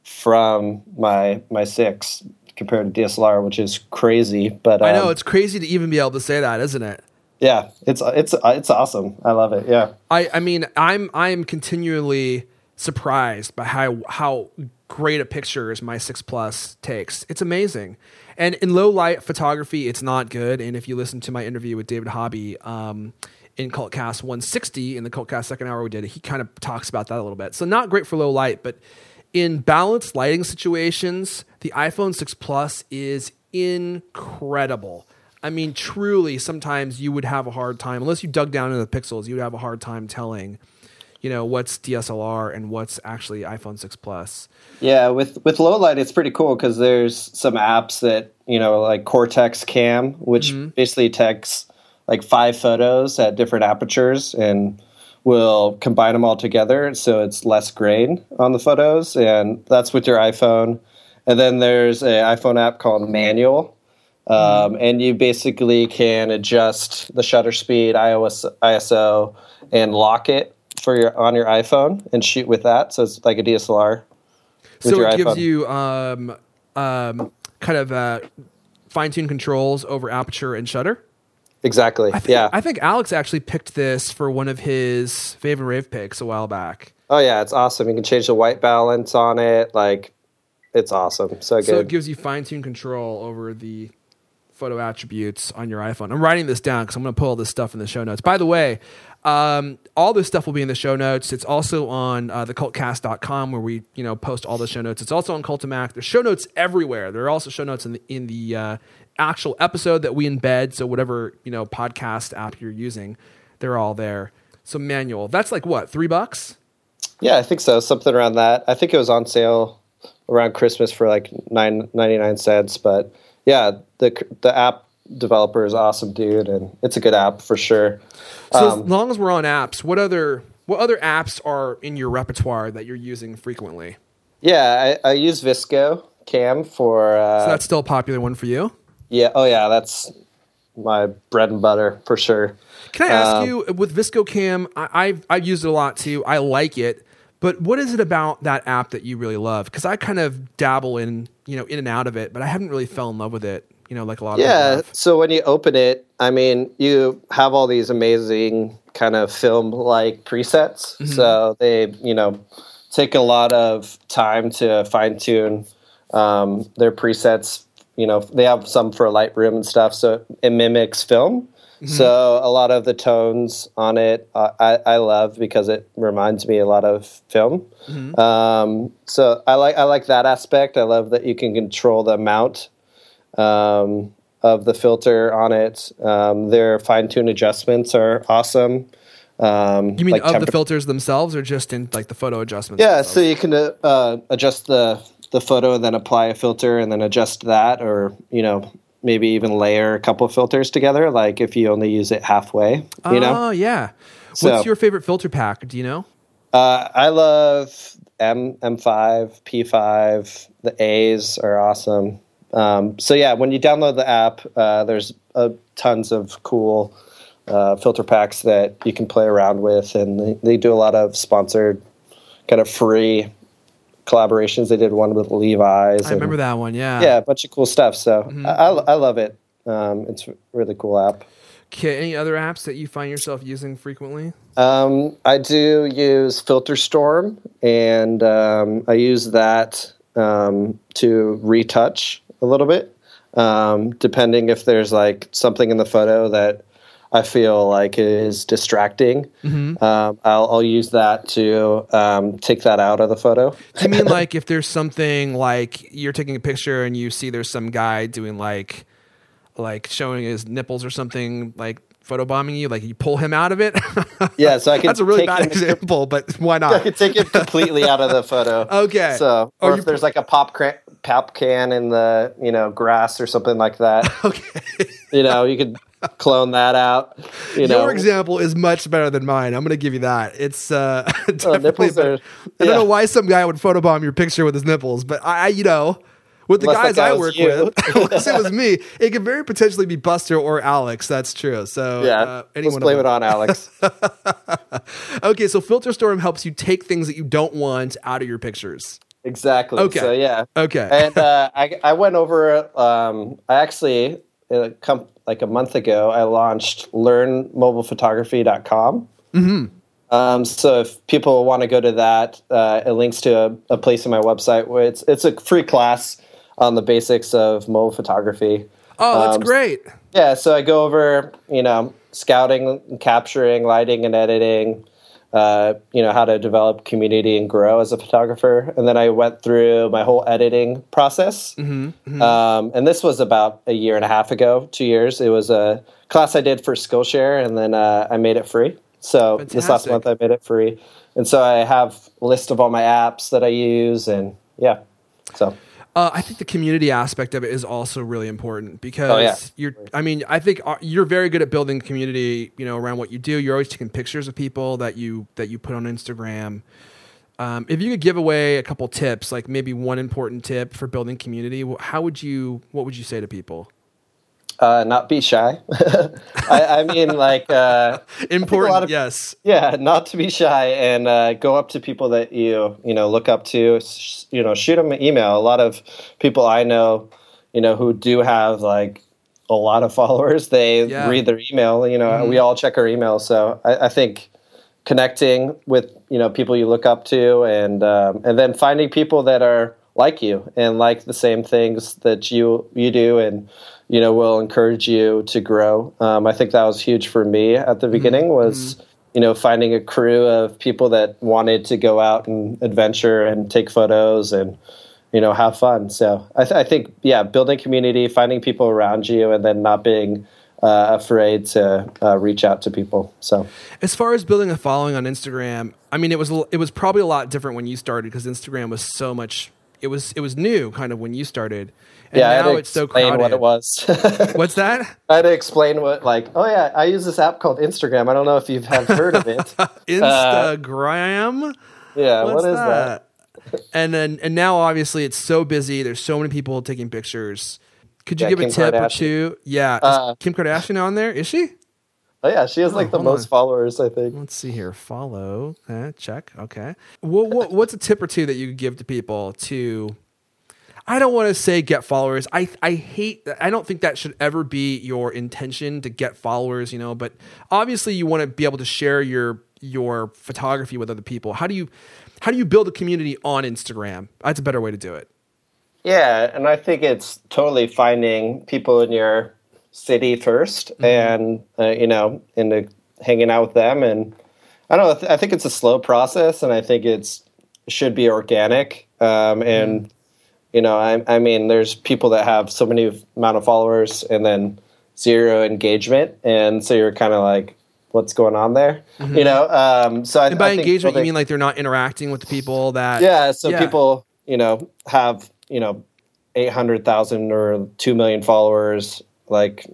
from my my six compared to D S L R, which is crazy. But um, I know, it's crazy to even be able to say that, isn't it? yeah, it's it's it's awesome. I love it. Yeah, I, I mean, I'm I'm continually surprised by how how great a pictures my six Plus takes. It's amazing. And in low light photography, it's not good. And if you listen to my interview with David Hobby um, in Cultcast one sixty, in the Cultcast second hour we did, he kind of talks about that a little bit. So not great for low light, but in balanced lighting situations, the iPhone six Plus is incredible. I mean, truly, sometimes you would have a hard time, unless you dug down into the pixels, you would have a hard time telling, you know, what's D S L R and what's actually iPhone six Plus. yeah. With with low light, it's pretty cool because there's some apps that, you know, like Cortex Cam, which Mm-hmm. basically takes like five photos at different apertures and will combine them all together, so it's less grain on the photos, and that's with your iPhone. And then there's an iPhone app called Manual, um, and you basically can adjust the shutter speed, I S O, and lock it for your on your iPhone and shoot with that. So it's like a D S L R. with So your it gives iPhone. you um, um, kind of uh, fine-tuned controls over aperture and shutter. Exactly. I think, yeah. I think Alex actually picked this for one of his Fave and Rave picks a while back. Oh yeah, it's awesome. You can change the white balance on it. Like, it's awesome. So good. So it gives you fine-tuned control over the photo attributes on your iPhone. I'm writing this down because I'm going to put all this stuff in the show notes. By the way, um, all this stuff will be in the show notes. It's also on uh, the cultcast dot com where we, you know, post all the show notes. It's also on Cultimac. There's show notes everywhere. There are also show notes in the in the uh, actual episode that we embed. So whatever, you know, podcast app you're using, they're all there. So Manual, that's like what, three bucks? Yeah, I think so. Something around that. I think it was on sale around Christmas for like nine ninety nine cents. But yeah, the the app developer is awesome, dude, and it's a good app for sure. So Um, as long as we're on apps, what other what other apps are in your repertoire that you're using frequently? yeah, I, I use Visco Cam for. Uh, So that's still a popular one for you. yeah. Oh yeah, that's my bread and butter for sure. Can I ask Um, you, with ViscoCam, I, I've I've used it a lot too. I like it, but what is it about that app that you really love? Because I kind of dabble in, you know, in and out of it, but I haven't really fell in love with it. You know, like a lot of Yeah. people have. So when you open it, I mean, you have all these amazing kind of film-like presets. Mm-hmm. So they, you know, take a lot of time to fine-tune um, their presets. You know, they have some for Lightroom and stuff, so it mimics film. Mm-hmm. So a lot of the tones on it, uh, I, I love because it reminds me a lot of film. Mm-hmm. Um, so I like I like that aspect. I love that you can control the amount um, of the filter on it. Um, their fine-tune adjustments are awesome. Um, You mean like of temper- the filters themselves, or just in like the photo adjustments? Yeah, themselves? so you can uh, uh, adjust the the photo and then apply a filter and then adjust that, or you know maybe even layer a couple of filters together. Like if you only use it halfway, you Oh know. yeah. So- What's your favorite filter pack? Do you know? Uh, I love M M5, P five. The A's are awesome. Um, so yeah, when you download the app, uh, there's uh, tons of cool uh, filter packs that you can play around with, and they, they do a lot of sponsored, kind of free collaborations. They did one with Levi's. I remember that one. Yeah. Yeah, a bunch of cool stuff. So Mm-hmm. I, I, I love it. Um, it's a really cool app. Okay, any other apps that you find yourself using frequently? Um, I do use FilterStorm, and um, I use that um, to retouch a little bit, um, depending if there's like something in the photo that I feel like is distracting. Mm-hmm. Um, I'll, I'll use that to um, take that out of the photo. Do you mean like if there's something like you're taking a picture and you see there's some guy doing like like showing his nipples or something, like photobombing you, like you pull him out of it? Yeah, so I can. That's a really take bad him- example, but why not? I could take it completely out of the photo. Okay. So, Or or you if there's like a pop cran- pop can in the you know grass or something like that, Okay. you know, you could clone that out. You know, Your example is much better than mine. I'm going to give you that. It's uh, definitely nipples better. are- I don't yeah. know why some guy would photobomb your picture with his nipples, but I, I you know, with the Unless guys that guy I was work you. with, unless it was me, it could very potentially be Buster or Alex. That's true. So yeah, uh, any let's one blame of it them. on Alex. Okay, so FilterStorm helps you take things that you don't want out of your pictures. Exactly. Okay. So yeah. Okay. And uh, I I went over. Um, I actually uh, come like a month ago. I launched learn mobile photography dot com. Mm-hmm. Um, so if people want to go to that, uh, it links to a, a place on my website where it's it's a free class on the basics of mobile photography. Oh, that's Um, great. Yeah, so I go over, you know, scouting, and capturing, lighting, and editing. Uh, you know, how to develop community and grow as a photographer, and then I went through my whole editing process. Mm-hmm, mm-hmm. Um, and this was about a year and a half ago, two years. It was a class I did for Skillshare, and then uh, I made it free. So this last Fantastic. month I made it free, and so I have a list of all my apps that I use, and yeah, so. Uh, I think the community aspect of it is also really important because Oh, yeah. you're, I mean, I think uh, you're very good at building community, you know, around what you do. You're always taking pictures of people that you, that you put on Instagram. Um, if you could give away a couple tips, like maybe one important tip for building community, wh- how would you, what would you say to people? Uh, not be shy. I, I mean, like, uh, Important, lot of- yes. yeah, not to be shy and uh, go up to people that you you know look up to. Sh- you know, shoot them an email. A lot of people I know, you know, who do have like a lot of followers, they Yeah. read their email. You know, we all check our email, so I, I think connecting with you know people you look up to, and um, and then finding people that are like you and like the same things that you you do, and you know will encourage you to grow. Um, I think that was huge for me at the beginning. Was you know finding a crew of people that wanted to go out and adventure and take photos and you know have fun. So I, th- I think yeah, building community, finding people around you, and then not being uh, afraid to uh, reach out to people. So As far as building a following on Instagram, I mean, it was, a l- it was probably a lot different when you started because Instagram was so much, it was, it was new kind of when you started. And yeah, I had now to it's so explain crowded. what it was. What's that? I had to explain what, like, oh yeah, I use this app called Instagram. I don't know if you have heard of it. Instagram? Yeah, What's what is that? And then, and now obviously it's so busy. There's so many people taking pictures. Could you Yeah, give Kim a tip or Kardashian. two? Yeah. Is Uh, Kim Kardashian on there? Is she? Oh yeah, she has like the hold most on. followers, I think. Let's see here. Follow. Uh, check. Okay. What, what, what's a tip or two that you could give to people to, I don't want to say get followers. I, I hate that. I don't think that should ever be your intention to get followers, you know, but obviously you want to be able to share your, your photography with other people. How do you, how do you build a community on Instagram? That's a better way to do it. Yeah, and I think it's totally finding people in your city 1st Mm-hmm. and uh, you know, into hanging out with them. And I don't know. I, th- I think it's a slow process, and I think it's should be organic. Um, and Mm-hmm. you know, I, I mean, there's people that have so many amount of followers and then zero engagement, and so you're kind of like, what's going on there? You know. Um, so I, Mm-hmm. And by I think engagement, you building- mean like they're not interacting with the people that, yeah, so Yeah. people, you know, have, you know, eight hundred thousand or two million followers, like,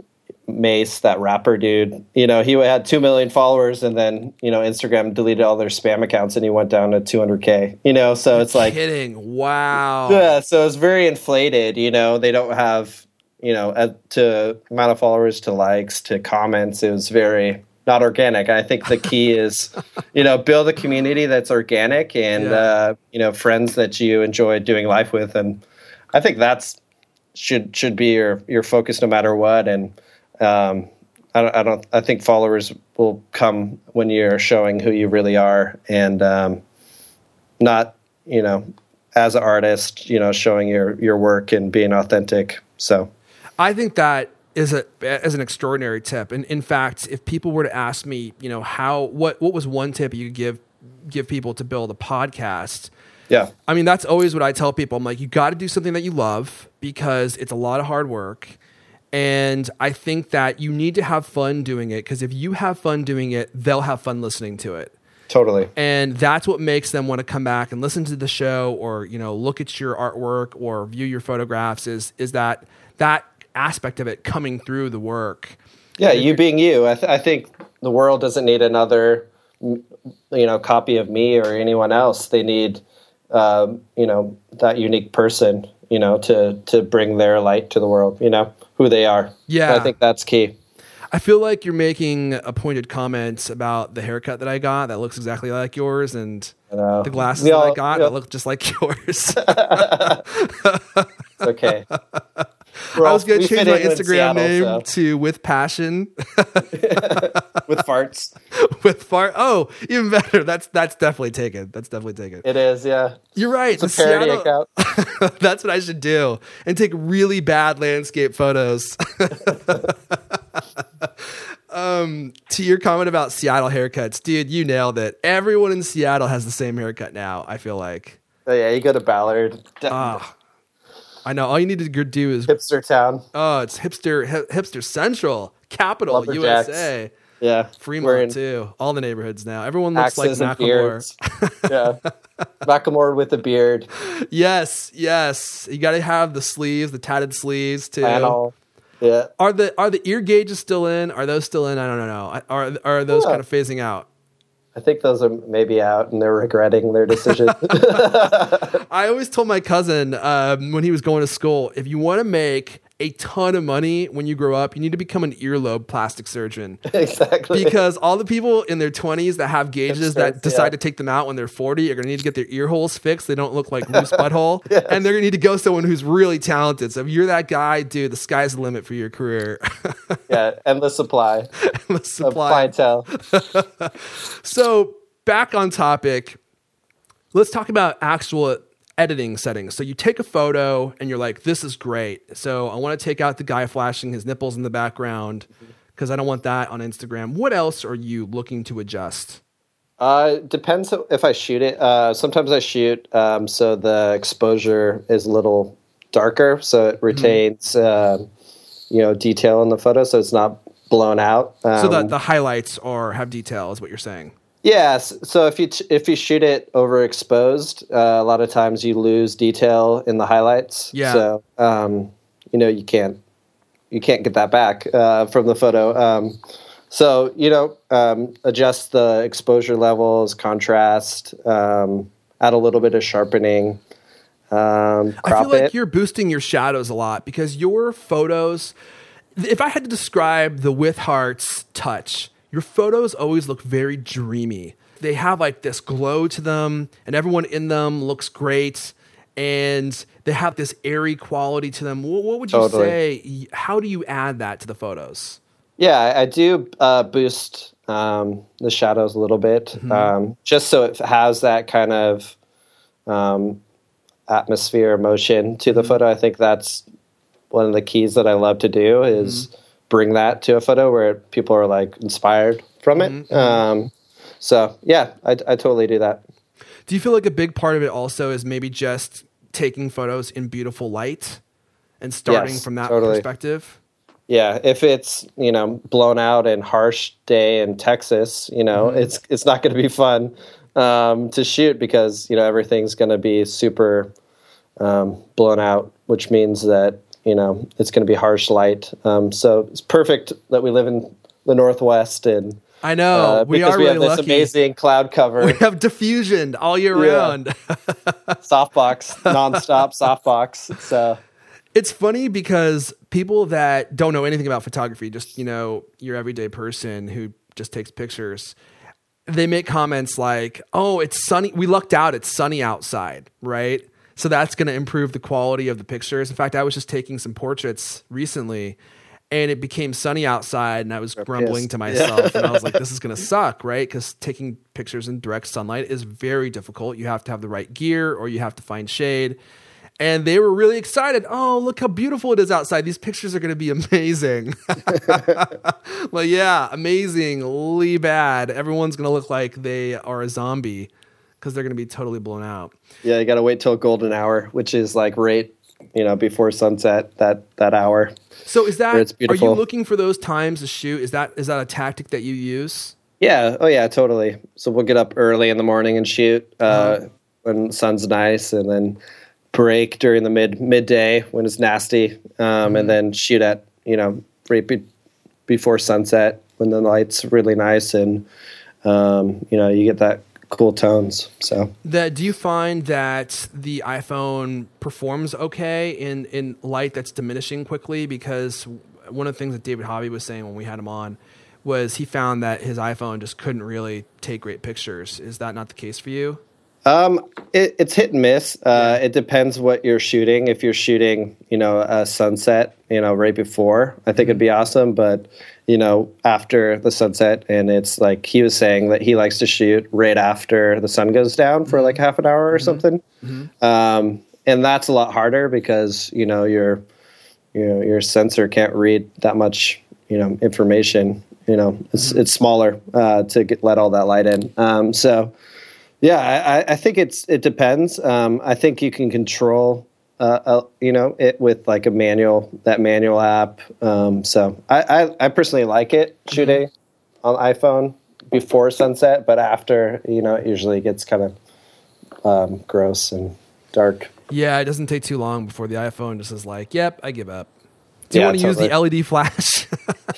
Mace, that rapper dude. You know, he had two million followers, and then you know Instagram deleted all their spam accounts, and he went down to two hundred K. You know, so it's like kidding. Wow. Yeah, so it's very inflated. You know, they don't have you know at, to amount of followers to likes to comments. It was very not organic. I think the key is you know build a community that's organic and Yeah. uh, you know friends that you enjoy doing life with, and I think that's should should be your your focus no matter what. And Um, I don't, I don't, I think followers will come when you're showing who you really are and, um, not, you know, as an artist, you know, showing your, your work and being authentic. So I think that is a as an extraordinary tip. And in fact, if people were to ask me, you know, how what what was one tip you could give give people to build a podcast? yeah, I mean, that's always what I tell people. I'm like, you got to do something that you love because it's a lot of hard work. And I think that you need to have fun doing it because if you have fun doing it, they'll have fun listening to it. totally. And that's what makes them want to come back and listen to the show or, you know, look at your artwork or view your photographs is is that that aspect of it coming through the work. Yeah. You being you, I, th- I think the world doesn't need another, you know, copy of me or anyone else. They need, um, you know, that unique person, you know, to, to bring their light to the world, you know, who they are. Yeah. I think that's key. I feel like you're making a pointed comment about the haircut that I got that looks exactly like yours and know. the glasses We that all- I got we all- that look just like yours. It's okay. I was going to We change fit my in in Instagram Seattle, name so- to With Passion with farts. with fart. Oh, even better. That's that's definitely taken. That's definitely taken. It is, yeah. You're right. It's a parody account. That's what I should do and take really bad landscape photos. um, to your comment about Seattle haircuts, dude, you nailed it. Everyone in Seattle has the same haircut now. I feel like. Oh, yeah, you go to Ballard, d- Ah, I know. All you need to go do is hipster town. oh, it's hipster hip, hipster central, capital, Lumberjacks. U S A. Yeah, Fremont wearing too. All the neighborhoods now. Everyone looks like axes and Macklemore. beards. Yeah, Macklemore with a beard, Yes, yes. You got to have the sleeves, the tatted sleeves too. flannel. Yeah, Are the are the ear gauges still in? Are those still in? I don't know. Are are those Yeah. kind of phasing out? I think those are maybe out, and they're regretting their decision. I always told my cousin um, when he was going to school, if you want to make a ton of money when you grow up, you need to become an earlobe plastic surgeon. Exactly. Because all the people in their twenties that have gauges that Hipsters, decide yeah. to take them out when they're forty are going to need to get their ear holes fixed. They don't look like loose butthole. And they're going to need to go someone who's really talented. So if you're that guy, dude, the sky's the limit for your career. Yeah, endless supply The of supply. clientele. So back on topic, let's talk about actual editing settings. So you take a photo and you're like, this is great. So I want to take out the guy flashing his nipples in the background because I don't want that on Instagram. What else are you looking to adjust? Uh, depends if I shoot it. Uh, sometimes I shoot um, so the exposure is a little darker, so it retains uh, you know detail in the photo, so it's not blown out. Um, So that the highlights are have detail is what you're saying. Yes. So if you ch- if you shoot it overexposed, uh, a lot of times you lose detail in the highlights. Yeah. So um, you know you can't you can't get that back uh, from the photo. Um, so you know um, adjust the exposure levels, contrast, um, add a little bit of sharpening. Um, I crop feel like it. you're boosting your shadows a lot because your photos, if I had to describe the With Hearts touch, your photos always look very dreamy. They have like this glow to them and everyone in them looks great and they have this airy quality to them. What, what would you Totally. say? How do you add that to the photos? Yeah, I, I do uh, boost um, the shadows a little bit, um, just so it has that kind of um, atmosphere, emotion to the photo. I think that's one of the keys that I love to do is bring that to a photo where people are like inspired from it. Um, so yeah, I, I totally do that. Do you feel like a big part of it also is maybe just taking photos in beautiful light and starting Yes, from that totally. perspective? Yeah, if it's you know blown out and harsh day in Texas, you know it's it's not going to be fun um, to shoot because you know everything's going to be super um, blown out, which means that you know, it's going to be harsh light. Um, so it's perfect that we live in the Northwest, and I know uh, we because are we really have this lucky. amazing cloud cover. We have diffusion all year Yeah. round. Softbox, nonstop softbox. So It's funny because people that don't know anything about photography, just, you know, your everyday person who just takes pictures, they make comments like, oh, it's sunny. We lucked out. It's sunny outside, right? So that's going to improve the quality of the pictures. In fact, I was just taking some portraits recently and it became sunny outside and I was grumbling pissed. to myself and I was like, this is going to suck, right? Because taking pictures in direct sunlight is very difficult. You have to have the right gear or you have to find shade. And they were really excited. Oh, look how beautiful it is outside. These pictures are going to be amazing. Well, yeah, amazingly bad. Everyone's going to look like they are a zombie because they're going to be totally blown out. yeah, you got to wait till golden hour, which is like right, you know, before sunset. That that hour. So is that, Where it's are you beautiful. looking for those times to shoot? Is that is that a tactic that you use? Yeah. Oh, yeah. Totally. So we'll get up early in the morning and shoot uh, Uh-huh. when the sun's nice, and then break during the mid midday when it's nasty, um, Mm-hmm. and then shoot at you know right be, before sunset when the light's really nice, and um, you know you get that cool tones. So That do you find that the iPhone performs okay in, in light that's diminishing quickly? Because one of the things that David Hobby was saying when we had him on was he found that his iPhone just couldn't really take great pictures. Is that not the case for you? Um, it, it's hit and miss. Uh, It depends what you're shooting. If you're shooting, you know, a sunset, you know, right before, I think it'd be awesome. But, you know, after the sunset, and it's like he was saying that he likes to shoot right after the sun goes down for like half an hour or something. Um, and that's a lot harder because, you know, your, you know, your sensor can't read that much, you know, information. You know, it's it's smaller uh, to get, let all that light in. Um, so. Yeah, I, I think it's it depends. Um, I think you can control, uh, uh, you know, it with like a manual that manual app. Um, so I, I, I personally like it shooting on iPhone before sunset, but after, you know, it usually gets kind of um, gross and dark. Yeah, it doesn't take too long before the iPhone just is like, yep, I give up. Do you Yeah, want to use totally. the L E D flash?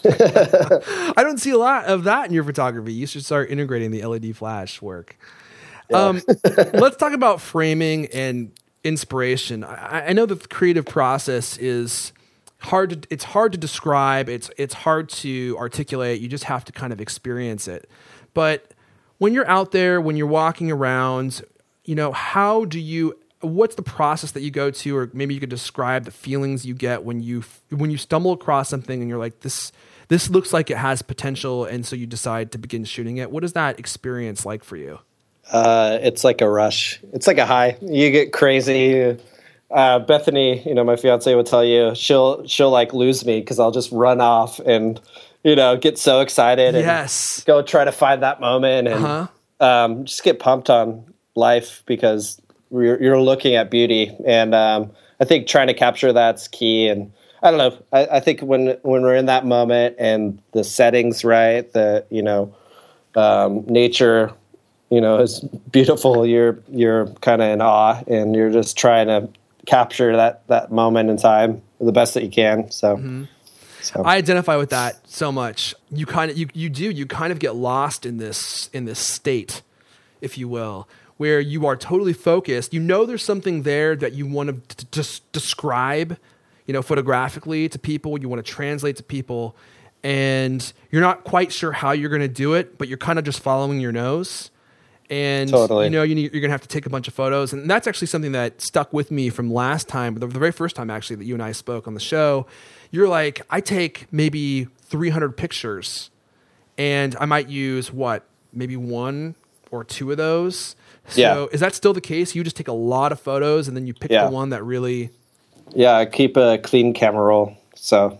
I don't see a lot of that in your photography. You should start integrating the L E D flash work. Um, let's talk about framing and inspiration. I, I know that the creative process is hard to, it's hard to describe. It's, it's hard to articulate. You just have to kind of experience it. But when you're out there, when you're walking around, you know, how do you, what's the process that you go to, or maybe you could describe the feelings you get when you, when you stumble across something and you're like, this, this looks like it has potential. And so you decide to begin shooting it. What is that experience like for you? Uh, it's like a rush. It's like a high. You get crazy. Uh, Bethany, you know, my fiance will tell you she'll she'll like lose me because I'll just run off and you know get so excited and Yes. go try to find that moment and Uh-huh. um, just get pumped on life because you're, you're looking at beauty, and um, I think trying to capture that's key. And I don't know. I, I think when when we're in that moment and the settings right, the you know um, nature. You know, it's beautiful. You're you're kind of in awe, and you're just trying to capture that that moment in time the best that you can. So, Mm-hmm. so. I identify with that so much. You kind of you you do you kind of get lost in this in this state, if you will, where you are totally focused. You know, there's something there that you want to just describe, you know, photographically to people. You want to translate to people, and you're not quite sure how you're going to do it, but you're kind of just following your nose. And Totally. you know you need, you're going to have to take a bunch of photos, and that's actually something that stuck with me from last time, the, the very first time actually that you and I spoke on the show. You're like, I take maybe three hundred pictures, and I might use what, maybe one or two of those. So Yeah. is that still the case? You just take a lot of photos, and then you pick Yeah. the one that really. Yeah, I keep a clean camera roll. So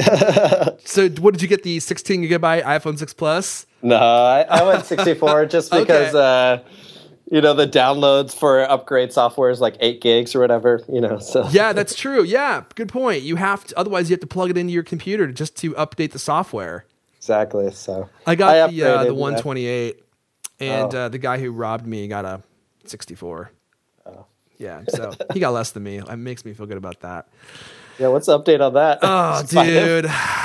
So what did you get? The sixteen gigabyte iPhone six Plus? no, I, I went sixty-four just because Okay. uh, you know the downloads for upgrade software is like eight gigs or whatever. You know, so Yeah, that's true. Yeah, good point. You have to, otherwise you have to plug it into your computer to, just to update the software. exactly. So I got I the uh, upgraded, the yeah. one twenty-eight, and Oh. uh, the guy who robbed me got a sixty-four. Yeah, so he got less than me. It makes me feel good about that. Yeah, what's the update on that? Oh, dude.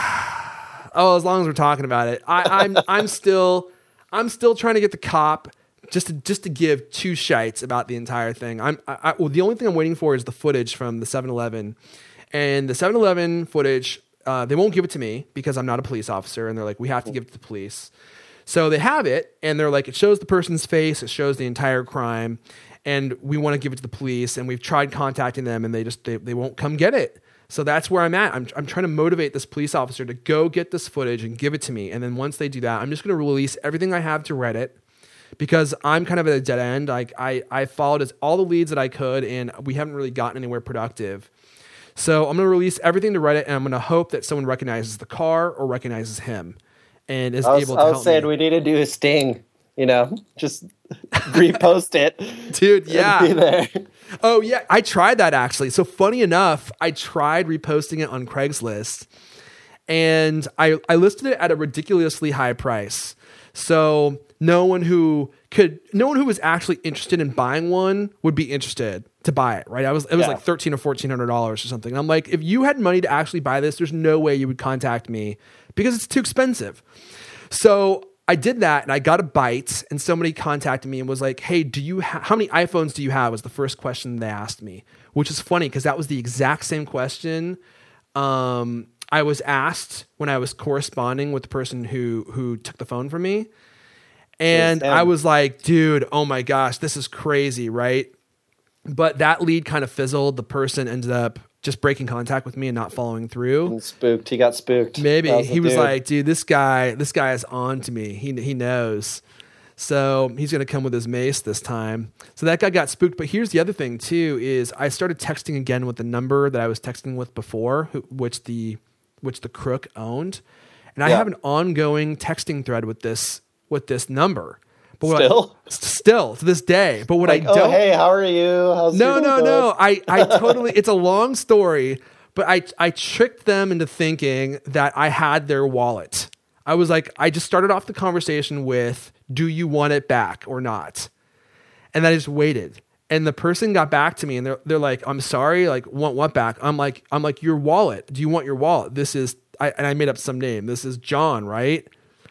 Oh, as long as we're talking about it, I, I'm I'm still I'm still trying to get the cop just to, just to give two shites about the entire thing. I'm I, I, well, the only thing I'm waiting for is the footage from the seven eleven, and the seven eleven footage. Uh, they won't give it to me because I'm not a police officer, and they're like, we have to give it to the police. So they have it, and they're like, it shows the person's face, it shows the entire crime, and we want to give it to the police, and we've tried contacting them, and they just they, they won't come get it. So that's where I'm at. I'm I'm trying to motivate this police officer to go get this footage and give it to me, and then once they do that, I'm just going to release everything I have to Reddit because I'm kind of at a dead end. Like I I followed as all the leads that I could, and we haven't really gotten anywhere productive. So I'm going to release everything to Reddit, and I'm going to hope that someone recognizes the car or recognizes him. And is I was, able to I was help saying me. we need to do a sting, you know, just repost it. Dude, and yeah. be there. Oh, yeah. I tried that actually. So funny enough, I tried reposting it on Craigslist, and I, I listed it at a ridiculously high price. So no one who could, no one who was actually interested in buying one would be interested to buy it, right? I was, it was Yeah. like thirteen or fourteen hundred dollars or something. And I'm like, if you had money to actually buy this, there's no way you would contact me because it's too expensive. So I did that, and I got a bite, and somebody contacted me and was like, hey, do you ha- how many iPhones do you have? Was the first question they asked me, which is funny because that was the exact same question um, I was asked when I was corresponding with the person who who took the phone from me. And Yes, I was like, dude, oh my gosh, this is crazy, right? But that lead kind of fizzled. The person ended up just breaking contact with me and not following through. And spooked. He got spooked. Maybe That was the he was dude. like, dude, this guy, this guy is on to me. He he knows. So he's going to come with his mace this time. So that guy got spooked. But here's the other thing too, is I started texting again with the number that I was texting with before, who, which the, which the crook owned. And I Yeah. have an ongoing texting thread with this, with this number. But what Still? I, still to this day. But what Like, I oh, don't, hey, how are you? How's no, your day no, going? no. I, I totally, it's a long story, but I, I tricked them into thinking that I had their wallet. I was like, I just started off the conversation with, do you want it back or not? And I just waited. And the person got back to me and they're, they're like, I'm sorry, like, want what back? I'm like, I'm like, your wallet. Do you want your wallet? This is, I, and I made up some name. This is John, right?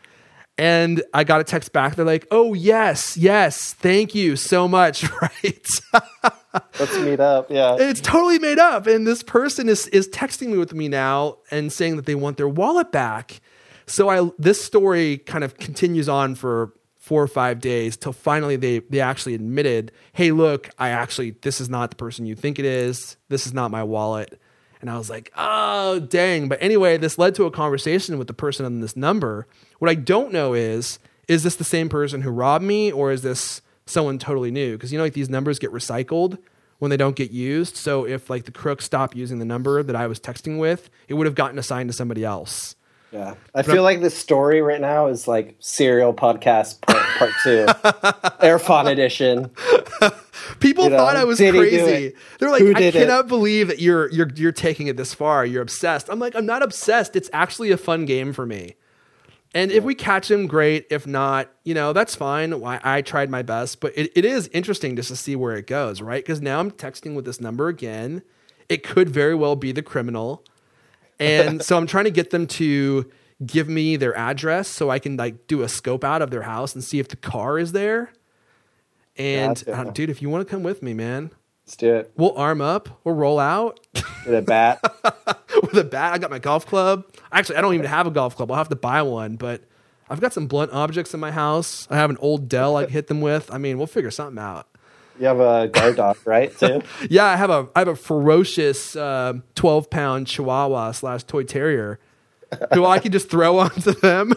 And I got a text back. They're like, oh, yes, yes. Thank you so much. Right. Let's meet up. Yeah. It's totally made up. And this person is, is texting me with me now and saying that they want their wallet back. So I, this story kind of continues on for four or five days till finally they, they actually admitted, hey, look, I actually, this is not the person you think it is. This is not my wallet. And I was like, oh, dang. But anyway, this led to a conversation with the person on this number. What I don't know is, is this the same person who robbed me, or is this someone totally new? Because, you know, like these numbers get recycled when they don't get used. So if like the crook stopped using the number that I was texting with, it would have gotten assigned to somebody else. Yeah. I feel like this story right now is like Serial Podcast Part, part two. Airfon edition. People You know, thought I was did he do crazy. it? They're like, Who I did it? cannot believe that you're you're you're taking it this far. You're obsessed. I'm like, I'm not obsessed. It's actually a fun game for me. And if we catch him, great. If not, you know, that's fine. I, I tried my best. But it, it is interesting just to see where it goes, right? Because now I'm texting with this number again. It could very well be the criminal. And so I'm trying to get them to give me their address so I can like do a scope out of their house and see if the car is there. And Gotcha. uh, dude, if you want to come with me, man, Let's do it. we'll arm up. We'll roll out With a bat. with a bat. I got my golf club. Actually, I don't even have a golf club. I'll have to buy one, but I've got some blunt objects in my house. I have an old Dell I can hit them with. I mean, we'll figure something out. You have a guard dog, right? Too. Yeah, I have a I have a ferocious uh, twelve pound Chihuahua slash toy terrier who I can just throw onto them.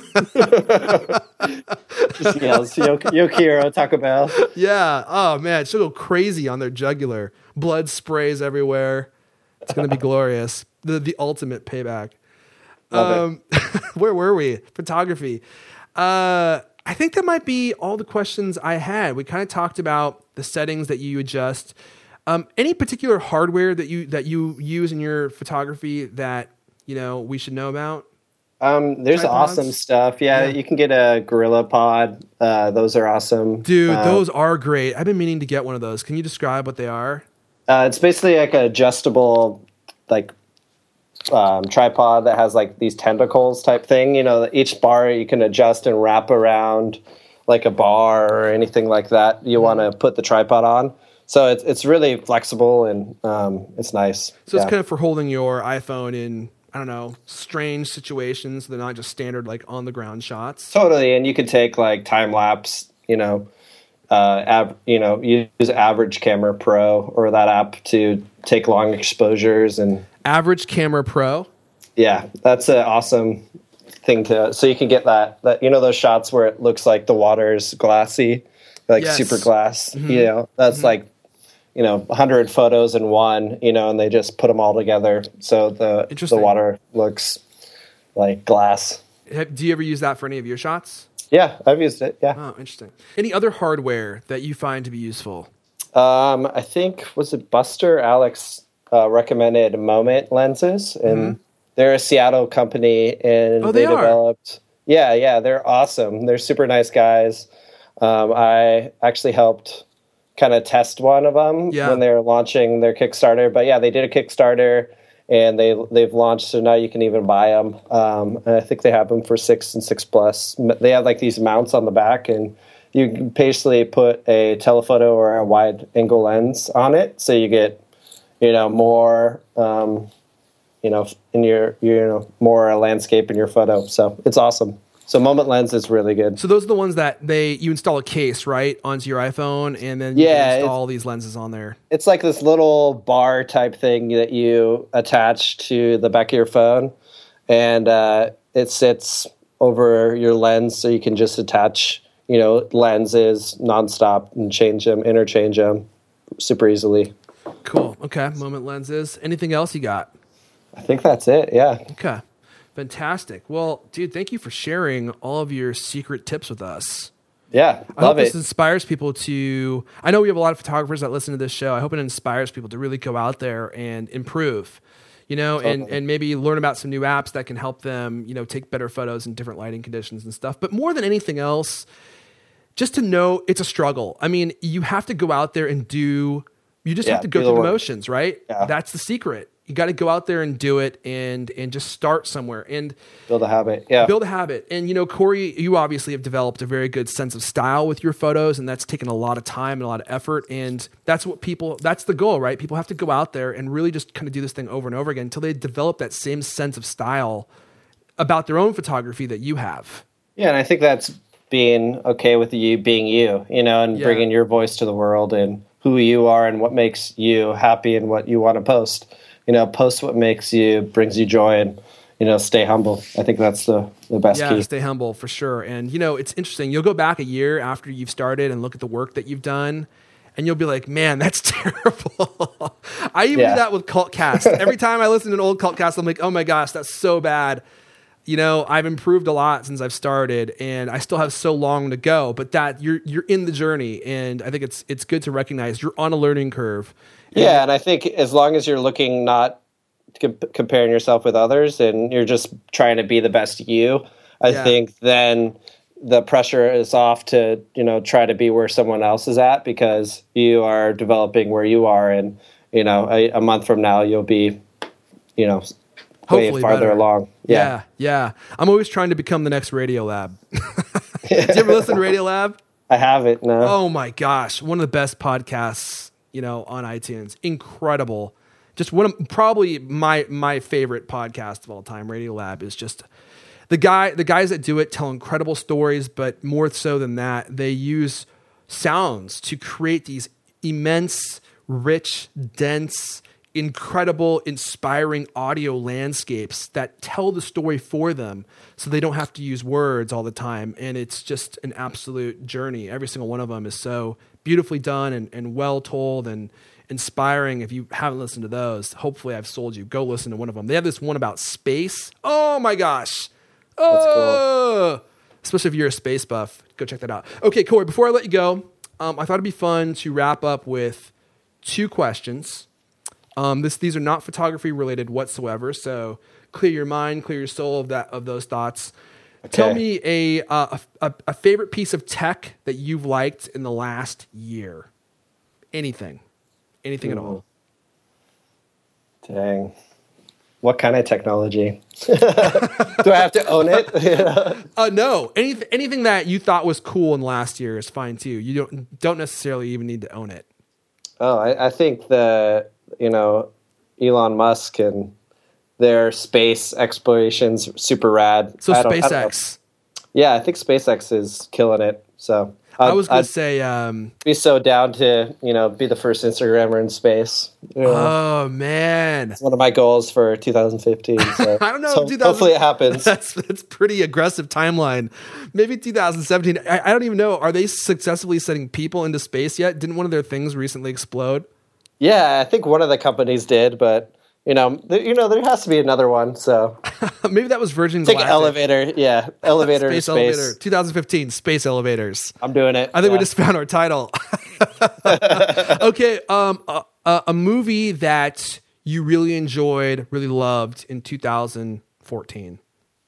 Just yells, Yo- Yokiro, Taco Bell. Yeah. Oh man, she'll go crazy on their jugular. Blood sprays everywhere. It's gonna be glorious. The the ultimate payback. Love Um, where were we? Photography. Uh, I think that might be all the questions I had. We kind of talked about the settings that you adjust. Um, any particular hardware that you that you use in your photography that you know we should know about? Um, there's Tripods? awesome stuff. Yeah, Yeah. you can get a Gorilla Pod. Uh, those are awesome. Dude, Uh, those are great. I've been meaning to get one of those. Can you describe what they are? Uh, it's basically like an adjustable, like um, tripod that has like these tentacles type thing. You know, each bar you can adjust and wrap around like a bar or anything like that you want to put the tripod on. So it's it's really flexible and um, it's nice. So yeah. it's kind of for holding your iPhone in, I don't know, strange situations. They're not just standard like on the ground shots. Totally, and you could take like time lapse. You know, uh, av- you know, use Average Camera Pro or that app to take long exposures and Average Camera Pro. Yeah, that's an awesome thing to. So you can get that that you know those shots where it looks like the water's glassy, like Yes. super glass. Mm-hmm. You know, that's Mm-hmm. like. You know, one hundred photos in one, you know, and they just put them all together. So the the Interesting. water looks like glass. Have- Do you ever use that for any of your shots? Yeah, I've used it. Yeah. Oh, interesting. Any other hardware that you find to be useful? Um, I think, was it Buster Alex uh, recommended Moment lenses? And Mm-hmm. they're a Seattle company. And Oh, they are? developed. Yeah, yeah, they're awesome. They're super nice guys. Um, I actually helped kind of test one of them Yeah. when they were launching their Kickstarter. But yeah, they did a Kickstarter and they they've launched, so now you can even buy them. Um, and I think they have them for six and six plus. They have like these mounts on the back, and you can basically put a telephoto or a wide angle lens on it, so you get you know more um, you know in your you know more landscape in your photo. So it's awesome. So Moment lens is really good. So those are the ones that they you install a case, right, onto your iPhone, and then you Yeah, can install these lenses on there. It's like this little bar type thing that you attach to the back of your phone, and uh, it sits over your lens, so you can just attach, you know, lenses nonstop and change them, interchange them super easily. Cool. Okay. Moment lenses. Anything else you got? I think that's it. Yeah. Okay. Fantastic. Well, dude, thank you for sharing all of your secret tips with us. Yeah. I hope Love this it. inspires people to. I know we have a lot of photographers that listen to this show. I hope it inspires people to really go out there and improve, you know, and, Totally. and maybe learn about some new apps that can help them, you know, take better photos in different lighting conditions and stuff. But more than anything else, just to know it's a struggle. I mean, you have to go out there and do. You just Yeah, have to go do through the the work. motions, right? Yeah. That's the secret. You got to go out there and do it, and and just start somewhere and Build a habit. Yeah. build a habit. And you know, Corey, you obviously have developed a very good sense of style with your photos, and that's taken a lot of time and a lot of effort. And that's what people. That's the goal, right? People have to go out there and really just kind of do this thing over and over again until they develop that same sense of style about their own photography that you have. Yeah, and I think that's being okay with you being you, you know, and Yeah. bringing your voice to the world and who you are and what makes you happy and what you want to post. You know, post what makes you, brings you joy, and, you know, stay humble. I think that's the, the best Yeah, key. stay humble for sure. And you know, it's interesting. You'll go back a year after you've started and look at the work that you've done, and you'll be like, "Man, that's terrible." I even Yeah. do that with Cultcast. Every time I listen to an old Cultcast, I'm like, "Oh my gosh, that's so bad." You know, I've improved a lot since I've started, and I still have so long to go. But that you're you're in the journey, and I think it's it's good to recognize you're on a learning curve. Yeah, and I think as long as you're looking not com- comparing yourself with others and you're just trying to be the best you, I Yeah. think then the pressure is off to, you know, try to be where someone else is at because you are developing where you are. And, you know, a, a month from now, you'll be, you know, way Hopefully farther better. along. Yeah. yeah, yeah. I'm always trying to become the next Radiolab. Do you ever listen to Radiolab? I haven't, no. Oh my gosh, one of the best podcasts, you know, on iTunes. Incredible. Just one of probably my my favorite podcast of all time. Radiolab is just the guy the guys that do it tell incredible stories, but more so than that, they use sounds to create these immense, rich, dense, incredible, inspiring audio landscapes that tell the story for them so they don't have to use words all the time. And it's just an absolute journey. Every single one of them is so beautifully done and, and well told and inspiring. If you haven't listened to those, hopefully I've sold you. Go listen to one of them. They have this one about space. Oh my gosh. Oh, cool. Especially if you're a space buff, go check that out. Okay, Corey, before I let you go, um, I thought it'd be fun to wrap up with two questions. Um, this, these are not photography related whatsoever. So clear your mind, clear your soul of that, of those thoughts. Okay. Tell me a, uh, a, a favorite piece of tech that you've liked in the last year. Anything, anything at all. Dang. What kind of technology? Do I have to own it? Yeah. Uh, no, anything anything that you thought was cool in the last year is fine too. You don't don't necessarily even need to own it. Oh, I, I think the you know Elon Musk and their space explorations super rad. So I don't- I don't know. SpaceX. Yeah, I think SpaceX is killing it. So I I'd- was going I'd to say, um, be so down to you know be the first Instagrammer in space. You know, oh man, it's one of my goals for two thousand fifteen. So, I don't know if So two thousand hopefully it happens. That's that's pretty aggressive timeline. Maybe two thousand seventeen. I, I don't even know. Are they successfully sending people into space yet? Didn't one of their things recently explode? Yeah, I think one of the companies did, but you know, th- you know, there has to be another one. So Maybe that was Virgin take Galactic. elevator, yeah, elevator Space to space. elevator. twenty fifteen Space elevators. I'm doing it. I think we Yeah. just found our title. Okay, um, a, a, a movie that you really enjoyed, really loved in two thousand fourteen.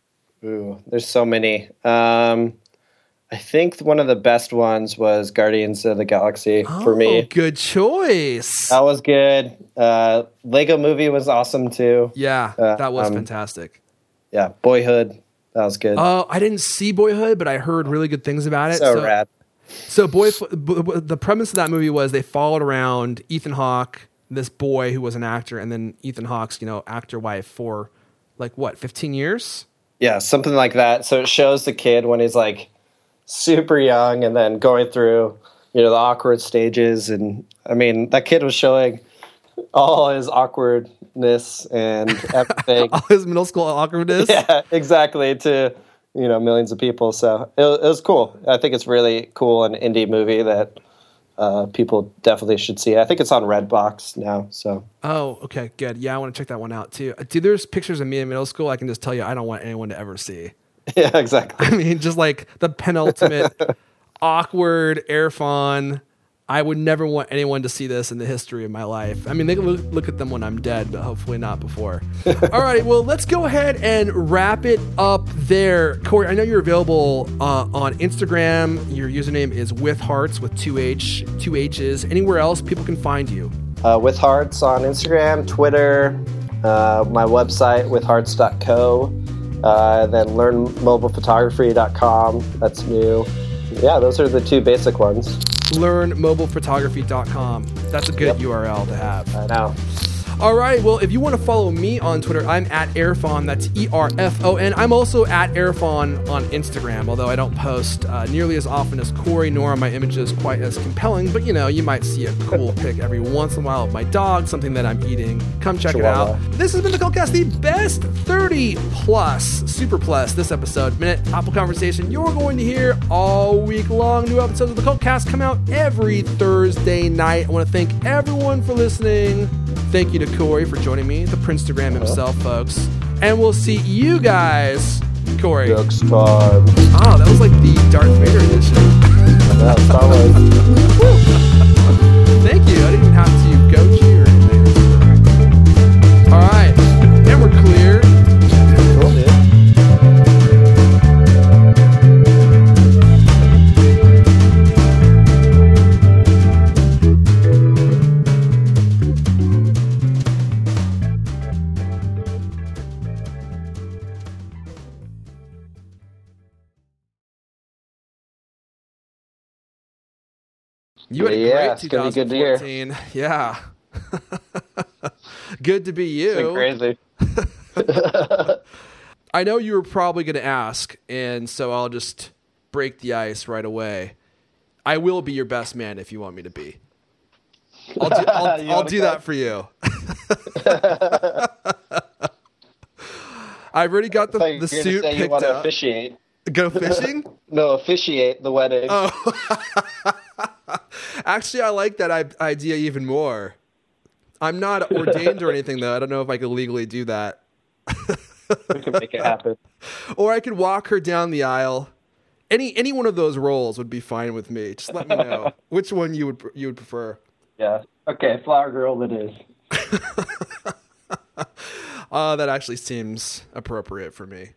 Ooh, there's so many. Um, I think one of the best ones was Guardians of the Galaxy for Oh, me. good choice. That was good. Uh, Lego Movie was awesome too. Yeah, Uh, that was um, fantastic. Yeah, Boyhood. That was good. Oh, I didn't see Boyhood, but I heard really good things about it. so, rad. So, boy, b- b- the premise of that movie was they followed around Ethan Hawke, this boy who was an actor, and then Ethan Hawke's, you know, actor wife for like what, fifteen years? Yeah, something like that. So it shows the kid when he's like super young and then going through, you know, the awkward stages. And I mean, that kid was showing all his awkwardness and everything. All his middle school awkwardness. Yeah, exactly. To, you know, millions of people. So it, it was cool. I think it's really cool, an indie movie that uh, people definitely should see. I think it's on Redbox now. So Oh, okay, good. Yeah, I want to check that one out too. Dude, there's pictures of me in middle school. I can just tell you, I don't want anyone to ever see. yeah, exactly. I mean, just like the penultimate awkward Airfon. I would never want anyone to see this in the history of my life. I mean, they can look, look at them when I'm dead, but hopefully not before. All right, well, let's go ahead and wrap it up there. Corey, I know you're available uh, on Instagram. Your username is with hearts with two H, two H's. Anywhere else people can find you? Uh, with Hearts on Instagram, Twitter, uh, my website, with hearts dot co, uh, then learn mobile photography dot com. That's new. Yeah, those are the two basic ones. learn mobile photography dot com. That's a good Yep. U R L to have. I know. All right. Well, if you want to follow me on Twitter, I'm at Airfon. That's E R F O N. I'm also at Airfon on Instagram, although I don't post uh, nearly as often as Corey, nor are my images quite as compelling. But, you know, you might see a cool pic every once in a while of my dog, something that I'm eating. Come check Chihuahua. it out. This has been the Cultcast, the best thirty plus, super plus this episode, Minute Apple Conversation. You're going to hear all week long. New episodes of the Cultcast come out every Thursday night. I want to thank everyone for listening. Thank you to Corey for joining me, the Princegram himself, folks. And we'll see you guys, Corey. Next time. Oh, that was like the Darth Vader edition. Yeah, Star Wars. Thank you. I didn't even have to goat you or anything. All right. And we're clear. Cool, dude. You had a Yeah, great it's gonna be good to hear. twenty fourteen. Yeah. Good to be It's been you. crazy. I know you were probably going to ask, and so I'll just break the ice right away. I will be your best man if you want me to be. I'll do, I'll, You I'll wanna do go? that for you. I've already got the, I thought you the were gonna suit say you picked want to out. officiate. Go fishing? No, officiate the wedding. Oh. Actually, I like that I- idea even more. I'm not ordained or anything, though. I don't know if I could legally do that. We can make it happen. Or I could walk her down the aisle. Any any one of those roles would be fine with me. Just let me know which one you would you would prefer. Yeah. Okay, flower girl it is. Uh, that actually seems appropriate for me.